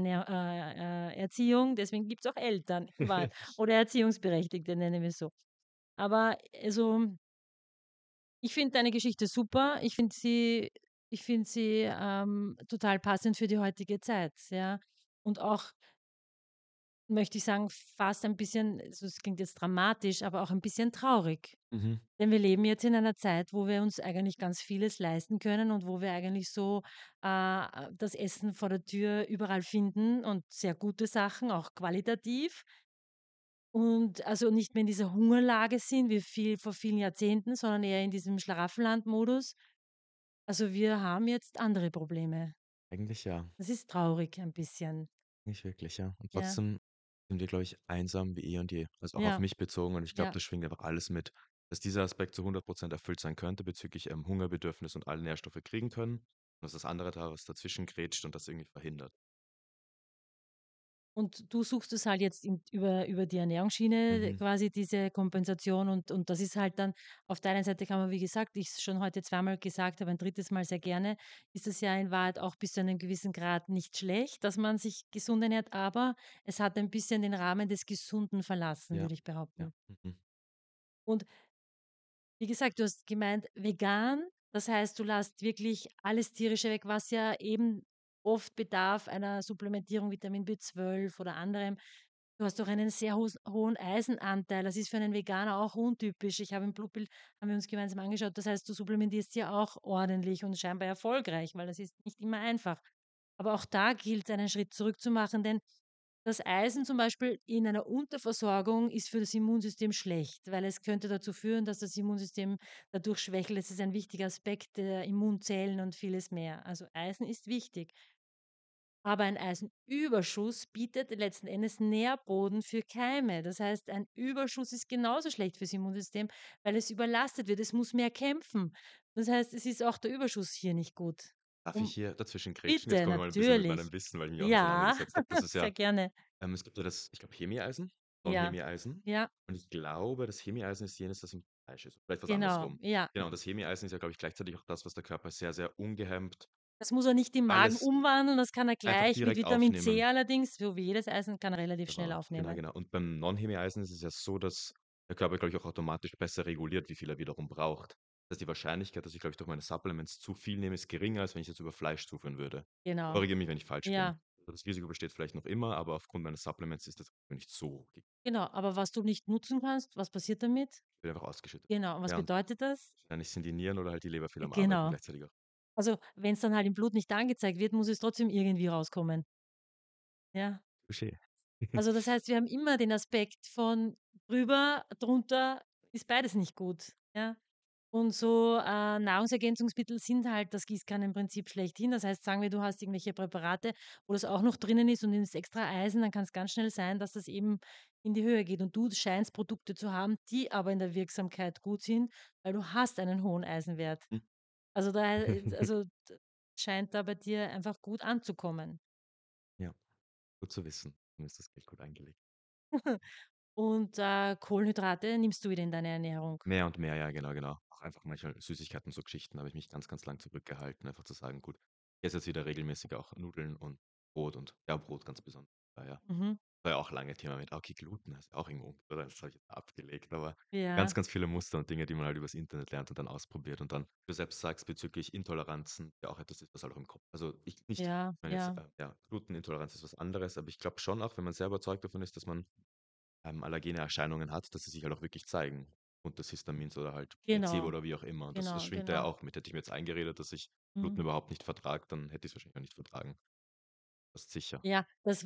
Erziehung, deswegen gibt es auch Eltern in Wahrheit oder Erziehungsberechtigte, nennen wir es so. Aber also ich finde deine Geschichte super. Ich finde sie, total passend für die heutige Zeit, ja. Und auch, möchte ich sagen, fast ein bisschen also, es klingt jetzt dramatisch, aber auch ein bisschen traurig. Mhm. Denn wir leben jetzt in einer Zeit, wo wir uns eigentlich ganz vieles leisten können und wo wir eigentlich so, das Essen vor der Tür überall finden und sehr gute Sachen, auch qualitativ. Und also nicht mehr in dieser Hungerlage sind wie vor vielen Jahrzehnten, sondern eher in diesem Schlaraffenland-Modus. Also wir haben jetzt andere Probleme. Eigentlich ja, Das ist traurig ein bisschen. nicht wirklich, ja. Und Ja, trotzdem sind wir, glaube ich, einsam wie eh und je. Also auch auf ja, mich bezogen. Und ich glaube, ja. das schwingt einfach alles mit, dass dieser Aspekt zu 100% erfüllt sein könnte bezüglich Hungerbedürfnis und alle Nährstoffe kriegen können. Und dass das andere da was dazwischen grätscht und das irgendwie verhindert. Und du suchst es halt jetzt über die Ernährungsschiene Mhm. quasi diese Kompensation und das ist halt dann auf der einen Seite kann man, wie gesagt, ich schon heute zweimal gesagt habe, ein drittes Mal sehr gerne, ist es ja in Wahrheit auch bis zu einem gewissen Grad nicht schlecht, dass man sich gesund ernährt, aber es hat ein bisschen den Rahmen des Gesunden verlassen, Ja, würde ich ja. behaupten. Mhm. Und wie gesagt, du hast gemeint, vegan, das heißt, du lässt wirklich alles Tierische weg, was ja eben oft bedarf einer Supplementierung Vitamin B12 oder anderem. Du hast doch einen sehr hohen Eisenanteil. Das ist für einen Veganer auch untypisch. Ich habe im Blutbild, haben wir uns gemeinsam angeschaut. Das heißt, du supplementierst ja auch ordentlich und scheinbar erfolgreich, weil das ist nicht immer einfach. Aber auch da gilt es, einen Schritt zurück zu machen, denn das Eisen zum Beispiel in einer Unterversorgung ist für das Immunsystem schlecht, weil es könnte dazu führen, dass das Immunsystem dadurch schwächelt. Das ist ein wichtiger Aspekt der Immunzellen und vieles mehr. Also Eisen ist wichtig. Aber ein Eisenüberschuss bietet letzten Endes Nährboden für Keime. Das heißt, ein Überschuss ist genauso schlecht fürs Immunsystem, weil es überlastet wird. Es muss mehr kämpfen. Das heißt, es ist auch der Überschuss hier nicht gut. Darf ich Um, hier dazwischen grätschen? Jetzt bitte, komme ich mal ein bisschen mit natürlich. meinem Wissen, weil ich mich auch Ja, auseinandergesetzt habe. Das ist sehr ja, gerne. es gibt ja das, ich glaube, Hemi-Eisen, Ja, Non-Hemi-Eisen. ja, Und ich glaube, das Hemi-Eisen ist jenes, das im Fleisch ist. Vielleicht was genau. andersrum. Ja, Genau, und das Hemi-Eisen ist ja, glaube ich, gleichzeitig auch das, was der Körper sehr, sehr ungehemmt das muss er nicht im Magen alles umwandeln, das kann er einfach gleich mit direkt Vitamin C aufnehmen. allerdings, so wie jedes Eisen, kann er relativ schnell Genau, genau, aufnehmen. genau. Und beim Non-Hemi-Eisen ist es ja so, dass der Körper, glaube ich, auch automatisch besser reguliert, wie viel er wiederum braucht. Das heißt, die Wahrscheinlichkeit, dass ich, glaube ich, durch meine Supplements zu viel nehme, ist geringer, als wenn ich jetzt über Fleisch zuführen würde. Genau. Korrigiere mich, wenn ich falsch bin. Ja, Also das Risiko besteht vielleicht noch immer, aber aufgrund meines Supplements ist das nicht so hoch. genau. Aber was du nicht nutzen kannst, was passiert damit? Wird einfach ausgeschüttet. Genau. Und was Ja, und bedeutet das? wahrscheinlich sind die Nieren oder halt die Leber viel am Arbeiten Genau. gleichzeitig auch. Also, wenn es dann halt im Blut nicht angezeigt wird, muss es trotzdem irgendwie rauskommen. Ja. Touché. Also, das heißt, wir haben immer den Aspekt von drüber, drunter ist beides nicht gut. Ja. Und so Nahrungsergänzungsmittel sind halt das Gießkannenprinzip schlechthin. Das heißt, sagen wir, du hast irgendwelche Präparate, wo das auch noch drinnen ist und ist extra Eisen, dann kann es ganz schnell sein, dass das eben in die Höhe geht. Und du scheinst Produkte zu haben, die aber in der Wirksamkeit gut sind, weil du hast einen hohen Eisenwert. Hm. Also scheint da bei dir einfach gut anzukommen. Ja, gut zu wissen. Dann ist das Geld gut eingelegt. Und Kohlenhydrate nimmst du wieder in deine Ernährung. Mehr und mehr, ja, genau, genau. Auch einfach manchmal Süßigkeiten, so Geschichten, habe ich mich ganz, ganz lang zurückgehalten, einfach zu sagen, gut, ich esse jetzt wieder regelmäßig auch Nudeln und Brot und ja, Brot ganz besonders. Ja. Mhm. War ja auch lange Thema mit, okay, Gluten ist ja auch irgendwo, oder? Das habe ich jetzt abgelegt, aber ganz, Ja, ganz viele Muster und Dinge, die man halt übers Internet lernt und dann ausprobiert und dann, wie du selbst sagst, bezüglich Intoleranzen, ja auch etwas ist, was halt auch im Kopf, also ich nicht, ich ja, meine jetzt, ja, ja, Glutenintoleranz ist was anderes, aber ich glaube schon auch, wenn man sehr überzeugt davon ist, dass man allergene Erscheinungen hat, dass sie sich halt auch wirklich zeigen. Und das Histamins oder halt Placebo genau, oder wie auch immer. Und das genau, schwingt da ja genau. auch mit. Hätte ich mir jetzt eingeredet, dass ich Mhm. Gluten überhaupt nicht vertrage, dann hätte ich es wahrscheinlich auch nicht vertragen. Das ist sicher. Ja,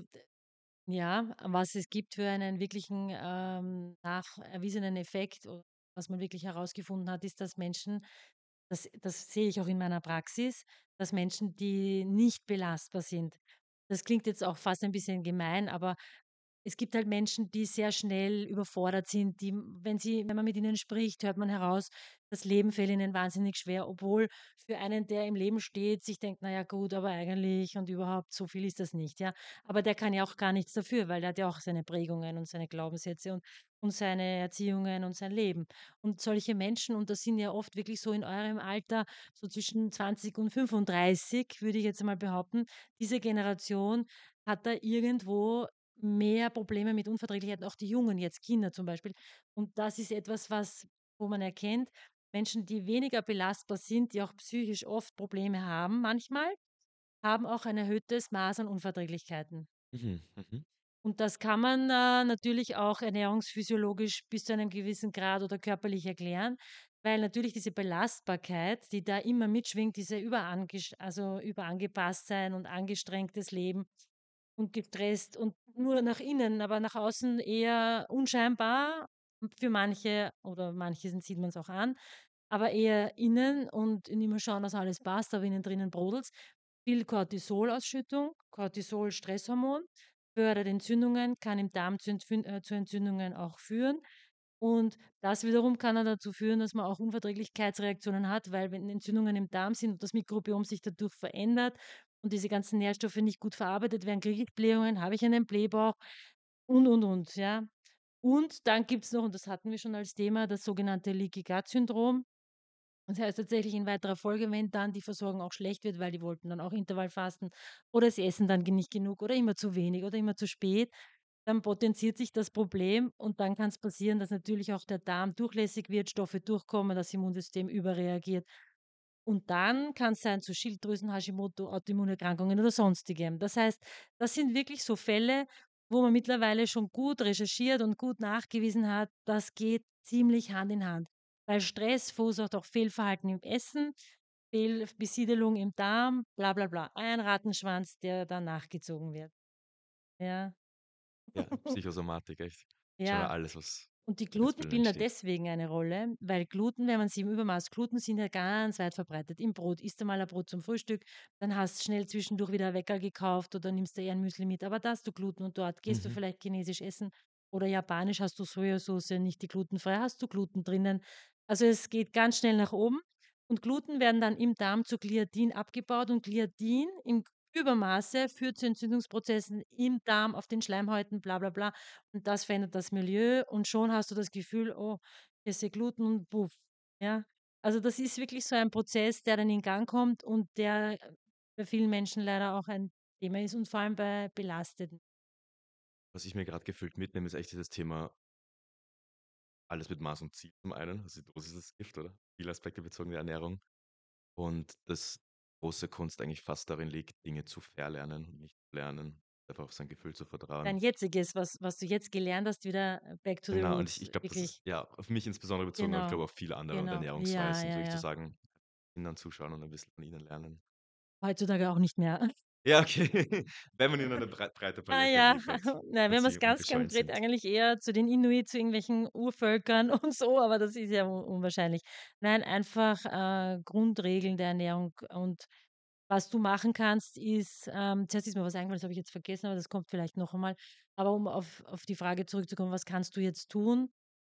ja, was es gibt für einen wirklichen nacherwiesenen Effekt, was man wirklich herausgefunden hat, ist, dass Menschen, das sehe ich auch in meiner Praxis, dass Menschen, die nicht belastbar sind, das klingt jetzt auch fast ein bisschen gemein, aber es gibt halt Menschen, die sehr schnell überfordert sind, die, wenn man mit ihnen spricht, hört man heraus, das Leben fällt ihnen wahnsinnig schwer, obwohl für einen, der im Leben steht, sich denkt, na ja gut, aber eigentlich und überhaupt so viel ist das nicht, ja. Aber der kann ja auch gar nichts dafür, weil der hat ja auch seine Prägungen und seine Glaubenssätze und seine Erziehungen und sein Leben. Und solche Menschen, und das sind ja oft wirklich so in eurem Alter, so zwischen 20 und 35, würde ich jetzt mal behaupten, diese Generation hat da irgendwo mehr Probleme mit Unverträglichkeiten, auch die Jungen jetzt, Kinder zum Beispiel. Und das ist etwas, wo man erkennt, Menschen, die weniger belastbar sind, die auch psychisch oft Probleme haben manchmal, haben auch ein erhöhtes Maß an Unverträglichkeiten. Mhm, mhm. Und das kann man natürlich auch ernährungsphysiologisch bis zu einem gewissen Grad oder körperlich erklären, weil natürlich diese Belastbarkeit, die da immer mitschwingt, diese also überangepasst sein und angestrengtes Leben, und gestresst und nur nach innen, aber nach außen eher unscheinbar für manche oder manche sieht man es auch an. aber eher innen und nicht mehr schauen, dass alles passt, aber innen drinnen brodelt. Viel Cortisolausschüttung, Cortisol, Stresshormon, fördert Entzündungen, kann im Darm zu Entzündungen auch führen. Und das wiederum kann dann dazu führen, dass man auch Unverträglichkeitsreaktionen hat, weil wenn Entzündungen im Darm sind und das Mikrobiom sich dadurch verändert und diese ganzen Nährstoffe nicht gut verarbeitet werden, kriege ich Blähungen, habe ich einen Blähbauch und, ja. Und dann gibt es noch, und das hatten wir schon als Thema, das sogenannte Leaky Gut Syndrom. Das heißt tatsächlich in weiterer Folge, wenn dann die Versorgung auch schlecht wird, weil die wollten dann auch Intervallfasten oder sie essen dann nicht genug oder immer zu wenig oder immer zu spät, dann potenziert sich das Problem und dann kann es passieren, dass natürlich auch der Darm durchlässig wird, Stoffe durchkommen, das Immunsystem überreagiert. Und dann kann es sein zu Schilddrüsen, Hashimoto, Autoimmunerkrankungen oder sonstigem. Das heißt, das sind wirklich so Fälle, wo man mittlerweile schon gut recherchiert und gut nachgewiesen hat, das geht ziemlich Hand in Hand. Weil Stress verursacht auch Fehlverhalten im Essen, Fehlbesiedelung im Darm, bla bla bla. Ein Rattenschwanz, der dann nachgezogen wird. Ja. Ja, Psychosomatik, echt. Schon Ja. alles, was Und die bei den Gluten Pillen spielen da entsteht. deswegen eine Rolle, weil Gluten, wenn man sie im Übermaß, Gluten sind ja ganz weit verbreitet. Im Brot, isst du mal ein Brot zum Frühstück, dann hast du schnell zwischendurch wieder ein Weckerl gekauft oder nimmst du eher ein Müsli mit. Aber da hast du Gluten und dort gehst du Mhm. vielleicht chinesisch essen oder japanisch, hast du Sojasauce, nicht die glutenfrei, hast du Gluten drinnen. Also es geht ganz schnell nach oben und Gluten werden dann im Darm zu Gliadin abgebaut und Gliadin im Übermaße führt zu Entzündungsprozessen im Darm, auf den Schleimhäuten, bla bla bla. Und das verändert das Milieu und schon hast du das Gefühl, oh, hier ist Gluten und puff. Ja, also das ist wirklich so ein Prozess, der dann in Gang kommt und der bei vielen Menschen leider auch ein Thema ist und vor allem bei Belasteten. Was ich mir gerade gefühlt mitnehme, ist echt dieses Thema, alles mit Maß und Ziel zum einen. Also die Dosis ist Gift, oder? Viele Aspekte bezogen der Ernährung. Und das große Kunst eigentlich fast darin liegt, Dinge zu verlernen und nicht lernen, einfach auf sein Gefühl zu vertrauen. Dein jetziges, was du jetzt gelernt hast, wieder back to the Genau, und ich roots, glaube, das ist wirklich. ja auf mich insbesondere bezogen, aber ich Genau, glaube auf viele andere und genau. Ja, Ernährungsweisen, ja, wirklich zu ja. sagen, Kindern zuschauen und ein bisschen von ihnen lernen. Heutzutage auch nicht mehr. Ja, okay. Wenn man ihnen eine breite Ah Palette ja, liefert nein, und wenn man sie es ganz ungeschönt konkret sind. eigentlich eher zu den Inuit, zu irgendwelchen Urvölkern und so, aber das ist ja unwahrscheinlich. Nein, einfach Grundregeln der Ernährung und was du machen kannst, ist, zuerst ist mir was eingefallen, das habe ich jetzt vergessen, aber das kommt vielleicht noch einmal. Aber um auf die Frage zurückzukommen, was kannst du jetzt tun?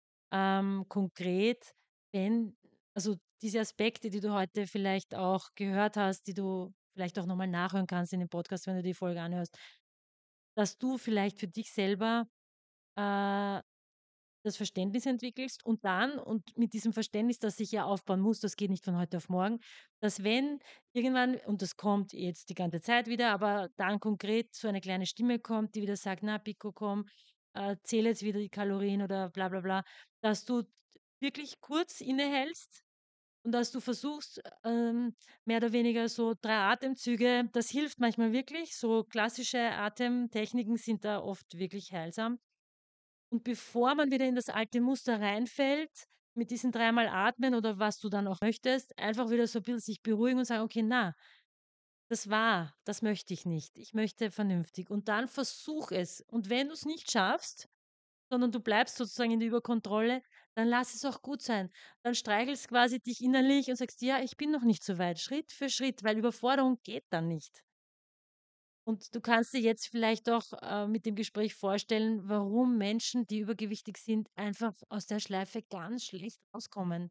Konkret, wenn, also diese Aspekte, die du heute vielleicht auch gehört hast, die du vielleicht auch nochmal nachhören kannst in dem Podcast, wenn du die Folge anhörst, dass du vielleicht für dich selber äh, das Verständnis entwickelst und dann, und mit diesem Verständnis, das sich ja aufbauen muss, das geht nicht von heute auf morgen, dass wenn irgendwann, und das kommt jetzt die ganze Zeit wieder, aber dann konkret so eine kleine Stimme kommt, die wieder sagt, na Pico, komm, zähle jetzt wieder die Kalorien oder bla bla bla, dass du wirklich kurz innehältst und dass du versuchst, mehr oder weniger so 3 Atemzüge, das hilft manchmal wirklich. So klassische Atemtechniken sind da oft wirklich heilsam. Und bevor man wieder in das alte Muster reinfällt, mit diesen dreimal Atmen oder was du dann auch möchtest, einfach wieder so ein bisschen sich beruhigen und sagen, okay, na, das war, das möchte ich nicht. Ich möchte vernünftig. Und dann versuch es. Und wenn du es nicht schaffst, sondern du bleibst sozusagen in der Überkontrolle, dann lass es auch gut sein. Dann streichelst quasi dich innerlich und sagst, ja, ich bin noch nicht so weit, Schritt für Schritt, weil Überforderung geht dann nicht. Und du kannst dir jetzt vielleicht auch mit dem Gespräch vorstellen, warum Menschen, die übergewichtig sind, einfach aus der Schleife ganz schlecht rauskommen.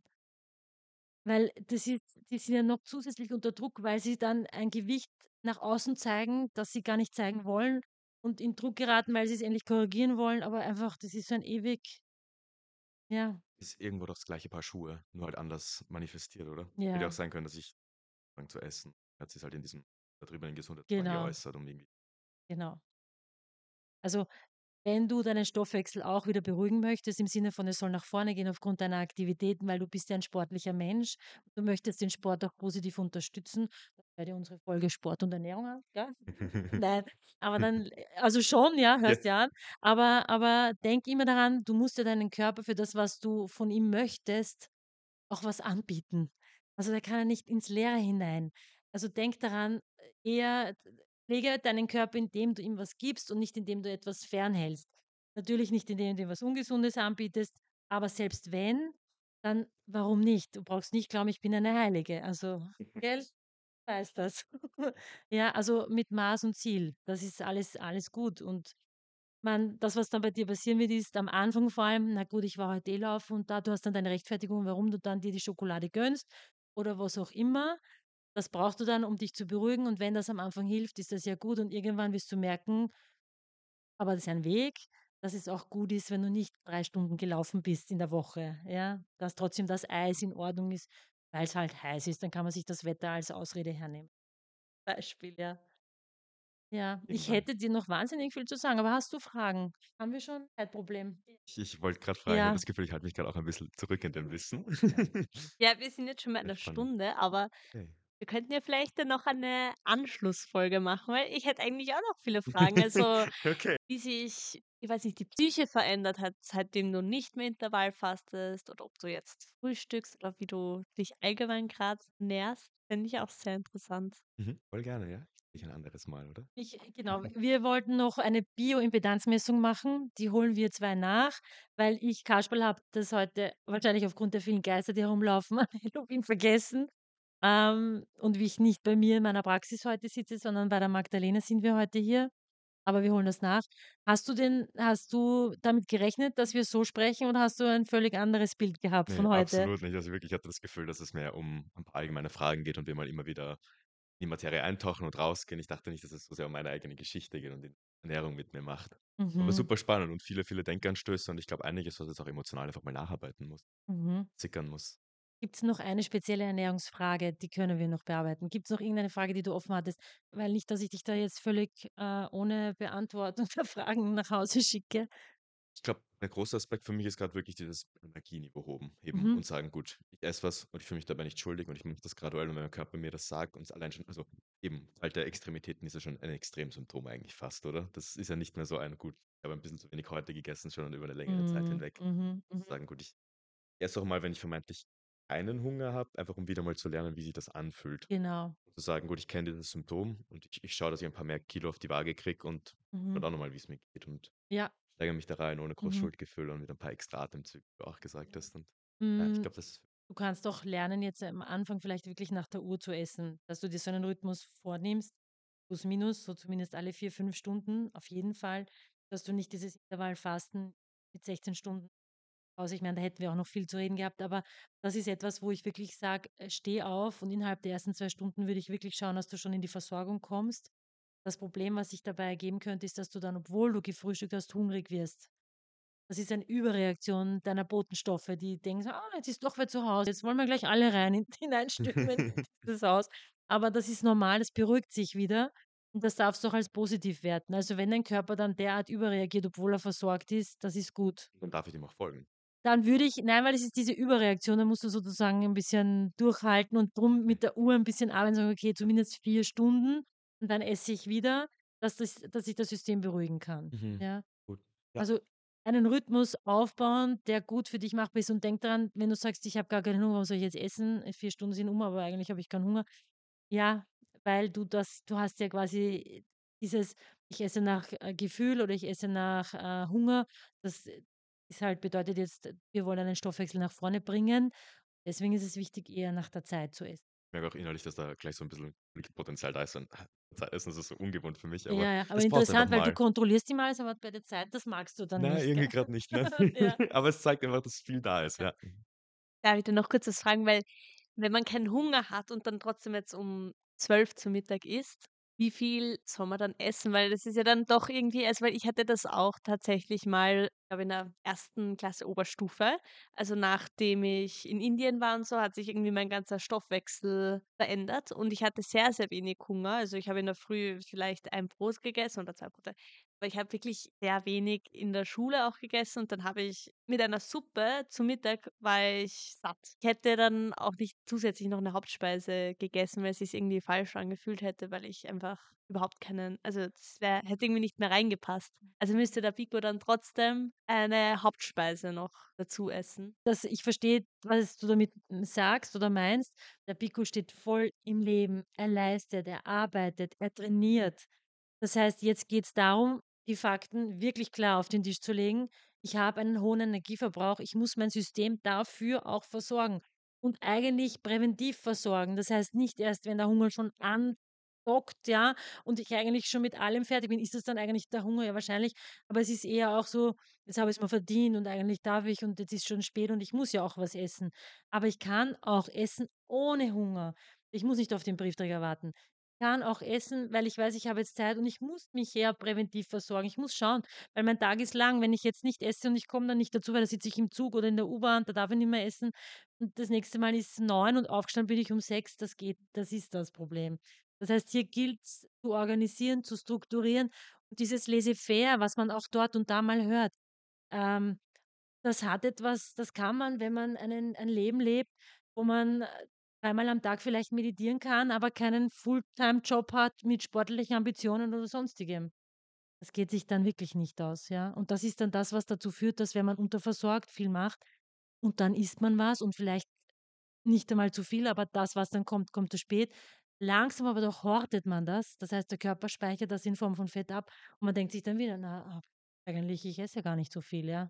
Weil die sind ja noch zusätzlich unter Druck, weil sie dann ein Gewicht nach außen zeigen, das sie gar nicht zeigen wollen und in Druck geraten, weil sie es endlich korrigieren wollen. Aber einfach, das ist so ein ewig, ja, Ist irgendwo doch das gleiche Paar Schuhe, nur halt anders manifestiert, oder? Hätte ja auch ja, sein können, dass ich anfange zu essen. Hat sich halt in diesem übertriebenen Gesundheitswahn genau, geäußert, um irgendwie. genau. Also wenn du deinen Stoffwechsel auch wieder beruhigen möchtest, im Sinne von, es soll nach vorne gehen aufgrund deiner Aktivitäten, weil du bist ja ein sportlicher Mensch, du möchtest den Sport auch positiv unterstützen, dann hör dir unsere Folge Sport und Ernährung an, gell? Nein, aber dann, also schon, ja, Ja, hörst dir an, aber denk immer daran, du musst dir deinen Körper für das, was du von ihm möchtest, auch was anbieten. Also der kann ja nicht ins Leere hinein. Also denk daran, eher pflege deinen Körper, indem du ihm was gibst und nicht indem du etwas fernhältst. Natürlich nicht, indem du ihm was Ungesundes anbietest, aber selbst wenn, dann warum nicht? Du brauchst nicht glauben, ich bin eine Heilige. Also, gell? Weiß das. Ja, also mit Maß und Ziel. Das ist alles gut. Und das, was dann bei dir passieren wird, ist am Anfang vor allem, na gut, ich war heute eh laufen und da, du hast dann deine Rechtfertigung, warum du dann dir die Schokolade gönnst oder was auch immer. Das brauchst du dann, um dich zu beruhigen. Und wenn das am Anfang hilft, ist das ja gut. Und irgendwann wirst du merken, aber das ist ein Weg, dass es auch gut ist, wenn du nicht 3 Stunden gelaufen bist in der Woche. Ja, dass trotzdem das Eis in Ordnung ist, weil es halt heiß ist. Dann kann man sich das Wetter als Ausrede hernehmen. Beispiel, ja. Ja, ich Irgendwann. hätte dir noch wahnsinnig viel zu sagen, aber hast du Fragen? Haben wir schon? Kein Problem. Ich wollte gerade fragen, ich habe Ja, das Gefühl, ich halte mich gerade auch ein bisschen zurück in dem Wissen. Ja, wir sind jetzt schon bei Sehr einer spannend. Stunde, aber Okay. wir könnten ja vielleicht dann noch eine Anschlussfolge machen, weil ich hätte eigentlich auch noch viele Fragen. Also, Okay. wie sich, ich weiß nicht, die Psyche verändert hat, seitdem du nicht mehr Intervall fastest oder ob du jetzt frühstückst oder wie du dich allgemein gerade nährst, finde ich auch sehr interessant. Voll gerne, ja. Ich ein anderes Mal, oder? genau. Wir wollten noch eine Bioimpedanzmessung machen. Die holen wir 2 nach, weil ich Kasperl habe das heute wahrscheinlich aufgrund der vielen Geister, die herumlaufen, an Halloween vergessen. Und wie ich nicht bei mir in meiner Praxis heute sitze, sondern bei der Magdalena sind wir heute hier. Aber wir holen das nach. Hast du damit gerechnet, dass wir so sprechen oder hast du ein völlig anderes Bild gehabt Ne, von heute? absolut nicht. Also wirklich, ich hatte das Gefühl, dass es mehr um ein paar allgemeine Fragen geht und wir mal immer wieder in die Materie eintauchen und rausgehen. Ich dachte nicht, dass es so sehr um meine eigene Geschichte geht und die Ernährung mit mir macht. Aber Mhm, super spannend und viele, viele Denkanstöße und ich glaube einiges, was jetzt auch emotional einfach mal nacharbeiten muss, mhm. sickern muss. Gibt es noch eine spezielle Ernährungsfrage, die können wir noch bearbeiten? Gibt es noch irgendeine Frage, die du offen hattest? Weil nicht, dass ich dich da jetzt völlig ohne Beantwortung der Fragen nach Hause schicke. Ich glaube, der große Aspekt für mich ist gerade wirklich dieses Energieniveau heben Mhm, und sagen, gut, ich esse was und ich fühle mich dabei nicht schuldig und ich mache das graduell und wenn mein Körper mir das sagt und es allein schon, also eben, alte Extremitäten ist ja schon ein Extremsymptom eigentlich fast, oder? Das ist ja nicht mehr so ein, gut, ich habe ein bisschen zu wenig heute gegessen, schon über eine längere Zeit mhm, hinweg. mhm, mhm. Sagen, gut, ich esse auch mal, wenn ich vermeintlich keinen Hunger habe, einfach um wieder mal zu lernen, wie sich das anfühlt. Genau. Zu sagen, gut, ich kenne dieses Symptom und ich schaue, dass ich ein paar mehr Kilo auf die Waage kriege und Mhm. schaue auch nochmal, wie es mir geht und Ja. steigere mich da rein ohne groß Mhm. Schuldgefühle und mit ein paar extra Atemzügen, wie du auch gesagt hast. Und ja, ich Mm, glaube, das Du kannst doch lernen, jetzt am Anfang vielleicht wirklich nach der Uhr zu essen, dass du dir so einen Rhythmus vornimmst, plus minus, so zumindest alle 4, 5 Stunden, auf jeden Fall, dass du nicht dieses Intervallfasten mit 16 Stunden aus. Ich meine, da hätten wir auch noch viel zu reden gehabt, aber das ist etwas, wo ich wirklich sage, steh auf und innerhalb der ersten 2 Stunden würde ich wirklich schauen, dass du schon in die Versorgung kommst. Das Problem, was sich dabei ergeben könnte, ist, dass du dann, obwohl du gefrühstückt hast, hungrig wirst. Das ist eine Überreaktion deiner Botenstoffe, die denken so: „Ah, jetzt ist doch wer zu Hause, jetzt wollen wir gleich alle rein hineinstürmen in dieses Haus.“ Aber das ist normal, das beruhigt sich wieder und das darfst du auch als positiv werten. Also, wenn dein Körper dann derart überreagiert, obwohl er versorgt ist, das ist gut. dann darf ich dem auch folgen. Dann würde ich nein, weil es ist diese Überreaktion, da musst du sozusagen ein bisschen durchhalten und drum Okay. mit der Uhr ein bisschen arbeiten, sagen: „Okay, zumindest 4 Stunden und dann esse ich wieder“, dass sich das System beruhigen kann, Mhm. ja? Gut. Ja. Also, einen Rhythmus aufbauen, der gut für dich machbar ist und denk daran, wenn du sagst: „Ich habe gar keinen Hunger, was soll ich jetzt essen? 4 Stunden sind aber eigentlich habe ich keinen Hunger.“ Ja, weil du hast ja quasi dieses: „Ich esse nach, Gefühl“ oder „Ich esse nach, Hunger“. Das ist halt bedeutet jetzt, wir wollen einen Stoffwechsel nach vorne bringen. Deswegen ist es wichtig, eher nach der Zeit zu essen. Ich merke auch innerlich, dass da gleich so ein bisschen Konfliktpotenzial da ist. Und Zeitessen ist so ungewohnt für mich, aber Ja, ja, aber es braucht einfach interessant, weil du mal. kontrollierst immer alles, aber bei der Zeit, das magst du dann Na, nicht, irgendwie gell? gerade nicht, ne? Ja, Aber es zeigt einfach, dass viel da ist, ja. ja. Darf ich dir noch kurz was fragen? Weil wenn man keinen Hunger hat und dann trotzdem jetzt um 12 zu Mittag isst, wie viel soll man dann essen? Weil das ist ja dann doch irgendwie, also weil ich hatte das auch tatsächlich mal, glaube in der ersten Klasse Oberstufe. Also nachdem ich in Indien war und so, hat sich irgendwie mein ganzer Stoffwechsel verändert und ich hatte sehr, sehr wenig Hunger. Also ich habe in der Früh vielleicht ein Brot gegessen oder 2 Brote. Aber ich habe wirklich sehr wenig in der Schule auch gegessen und dann habe ich mit einer Suppe zu Mittag war ich satt. Ich hätte dann auch nicht zusätzlich noch eine Hauptspeise gegessen, weil es sich irgendwie falsch angefühlt hätte, weil ich einfach überhaupt keinen, also das hätte irgendwie nicht mehr reingepasst. Also müsste der Pico dann trotzdem eine Hauptspeise noch dazu essen. Ich verstehe, was du damit sagst oder meinst. Der Pico steht voll im Leben. Er leistet, er arbeitet, er trainiert. Das heißt, jetzt geht es darum, die Fakten wirklich klar auf den Tisch zu legen. ich habe einen hohen Energieverbrauch, ich muss mein System dafür auch versorgen und eigentlich präventiv versorgen. Das heißt nicht erst, wenn der Hunger schon andockt, ja, und ich eigentlich schon mit allem fertig bin, ist das dann eigentlich der Hunger? Ja, wahrscheinlich, aber es ist eher auch so, jetzt habe ich es mir verdient und eigentlich darf ich und jetzt ist schon spät und ich muss ja auch was essen. Aber ich kann auch essen ohne Hunger. Ich muss nicht auf den Briefträger warten. Ich kann auch essen, weil ich weiß, ich habe jetzt Zeit und ich muss mich eher präventiv versorgen. Ich muss schauen, weil mein Tag ist lang. Wenn ich jetzt nicht esse und ich komme dann nicht dazu, weil da sitze ich im Zug oder in der U-Bahn, da darf ich nicht mehr essen. Und das nächste Mal ist 9 und aufgestanden bin ich um 6. Das geht, das ist das Problem. Das heißt, hier gilt es zu organisieren, zu strukturieren und dieses Laissez-faire, was man auch dort und da mal hört. Ähm, Das hat etwas, das kann man, wenn man ein Leben lebt, wo man dreimal am Tag vielleicht meditieren kann, aber keinen Fulltime-Job hat mit sportlichen Ambitionen oder sonstigem. Das geht sich dann wirklich nicht aus, ja. Und das ist dann das, was dazu führt, dass wenn man unterversorgt viel macht und dann isst man was und vielleicht nicht einmal zu viel, aber das, was dann kommt, kommt zu spät. Langsam aber doch hortet man das. Das heißt, der Körper speichert das in Form von Fett ab und man denkt sich dann wieder, na, eigentlich, ich esse ja gar nicht so viel, ja.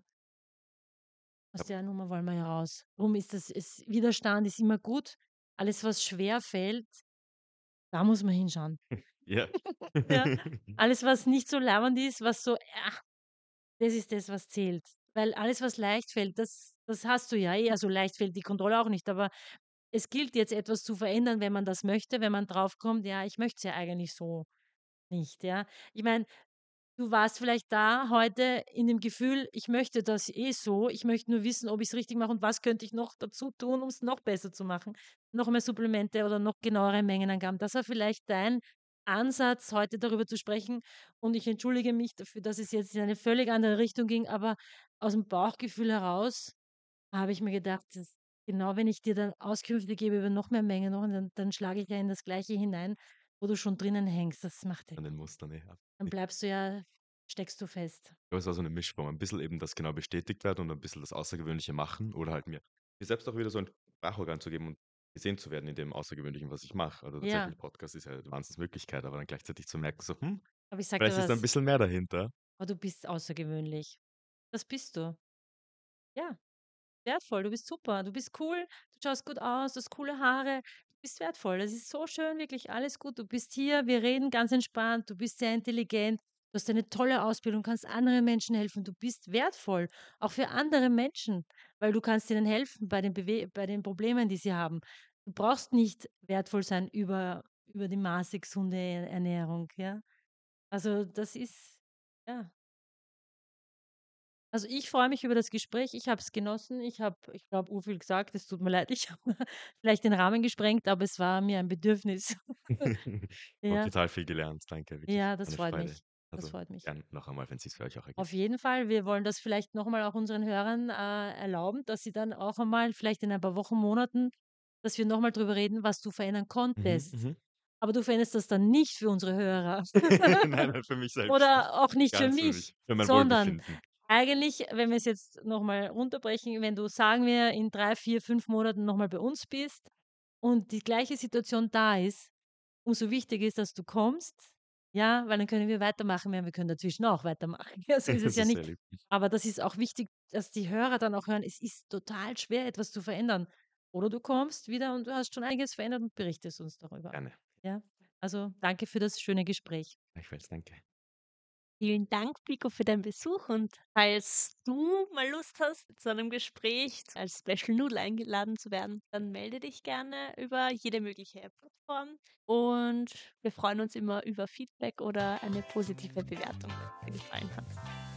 Ja. Aus der Nummer wollen wir ja raus. Darum ist Widerstand ist immer gut. Alles, was schwer fällt, da muss man hinschauen. Ja. Ja. Alles, was nicht so lauernd ist, was so, das ist das, was zählt. Weil alles, was leicht fällt, das hast du ja eh. Also leicht fällt die Kontrolle auch nicht. Aber es gilt jetzt etwas zu verändern, wenn man das möchte, wenn man draufkommt, ja, ich möchte es ja eigentlich so nicht, ja. Ich meine, du warst vielleicht da heute in dem Gefühl, ich möchte das eh so, ich möchte nur wissen, ob ich es richtig mache und was könnte ich noch dazu tun, um es noch besser zu machen. Noch mehr Supplemente oder noch genauere Mengenangaben. Das war vielleicht dein Ansatz, heute darüber zu sprechen. Und ich entschuldige mich dafür, dass es jetzt in eine völlig andere Richtung ging, aber aus dem Bauchgefühl heraus habe ich mir gedacht, genau wenn ich dir dann Auskünfte gebe über noch mehr Mengen, dann schlage ich ja in das Gleiche hinein, wo du schon drinnen hängst. Das macht ja, An den Mustern, ja. dann bleibst du ja, steckst du fest. Aber es war so eine Mischform. Ein bisschen eben das genau bestätigt werden und ein bisschen das Außergewöhnliche machen oder halt mir selbst auch wieder so ein Sprachorgan zu geben und gesehen zu werden in dem Außergewöhnlichen, was ich mache. Also Ja, tatsächlich Podcast ist ja eine Wahnsinnsmöglichkeit, aber dann gleichzeitig zu merken, so, aber ich sag dir vielleicht ist da ein was, bisschen mehr dahinter. aber du bist außergewöhnlich. Das bist du. Ja, wertvoll, du bist super, du bist cool, du schaust gut aus, du hast coole Haare, du bist wertvoll. Das ist so schön, wirklich alles gut. Du bist hier, wir reden ganz entspannt, du bist sehr intelligent, du hast eine tolle Ausbildung, kannst anderen Menschen helfen, du bist wertvoll, auch für andere Menschen, weil du kannst ihnen helfen bei den Problemen, die sie haben. Du brauchst nicht wertvoll sein über die maßig gesunde Ernährung, ja. Also das ist, ja. Also, ich freue mich über das Gespräch. Ich habe es genossen. Ich glaube, urviel gesagt. Es tut mir leid, ich habe vielleicht den Rahmen gesprengt, aber es war mir ein Bedürfnis. Habe Ja, total viel gelernt. Danke, wirklich ja, das eine freut Freude. mich. Das Also freut mich. gern noch einmal, wenn es sich für euch auch Auf ergibt. jeden Fall, wir wollen das vielleicht noch mal auch unseren Hörern, erlauben, dass sie dann auch einmal vielleicht in ein paar Wochen, Monaten, dass wir noch mal drüber reden, was du verändern Mhm, konntest. mhm. Aber du veränderst das dann nicht für unsere Hörer Nein, nein, für mich selbst. oder auch nicht für Ganz für mich, mich, für mein sondern Wohlbefinden. eigentlich, wenn wir es jetzt noch mal runterbrechen, wenn du, sagen wir, in 3, 4, 5 Monaten noch mal bei uns bist und die gleiche Situation da ist, umso wichtiger ist, dass du kommst, ja, weil dann können wir weitermachen. Wir können dazwischen auch weitermachen. Ja, so ist es Das ja ist sehr nicht. lieb. Aber das ist auch wichtig, dass die Hörer dann auch hören, es ist total schwer, etwas zu verändern. Oder du kommst wieder und du hast schon einiges verändert und berichtest uns darüber. Gerne. Ja, also danke für das schöne Gespräch. Gleichfalls, danke. Vielen Dank, Pico, für deinen Besuch. Und falls du mal Lust hast, zu einem Gespräch als Special Noodle eingeladen zu werden, dann melde dich gerne über jede mögliche Plattform. Und wir freuen uns immer über Feedback oder eine positive Bewertung, wenn es dir gefallen hat.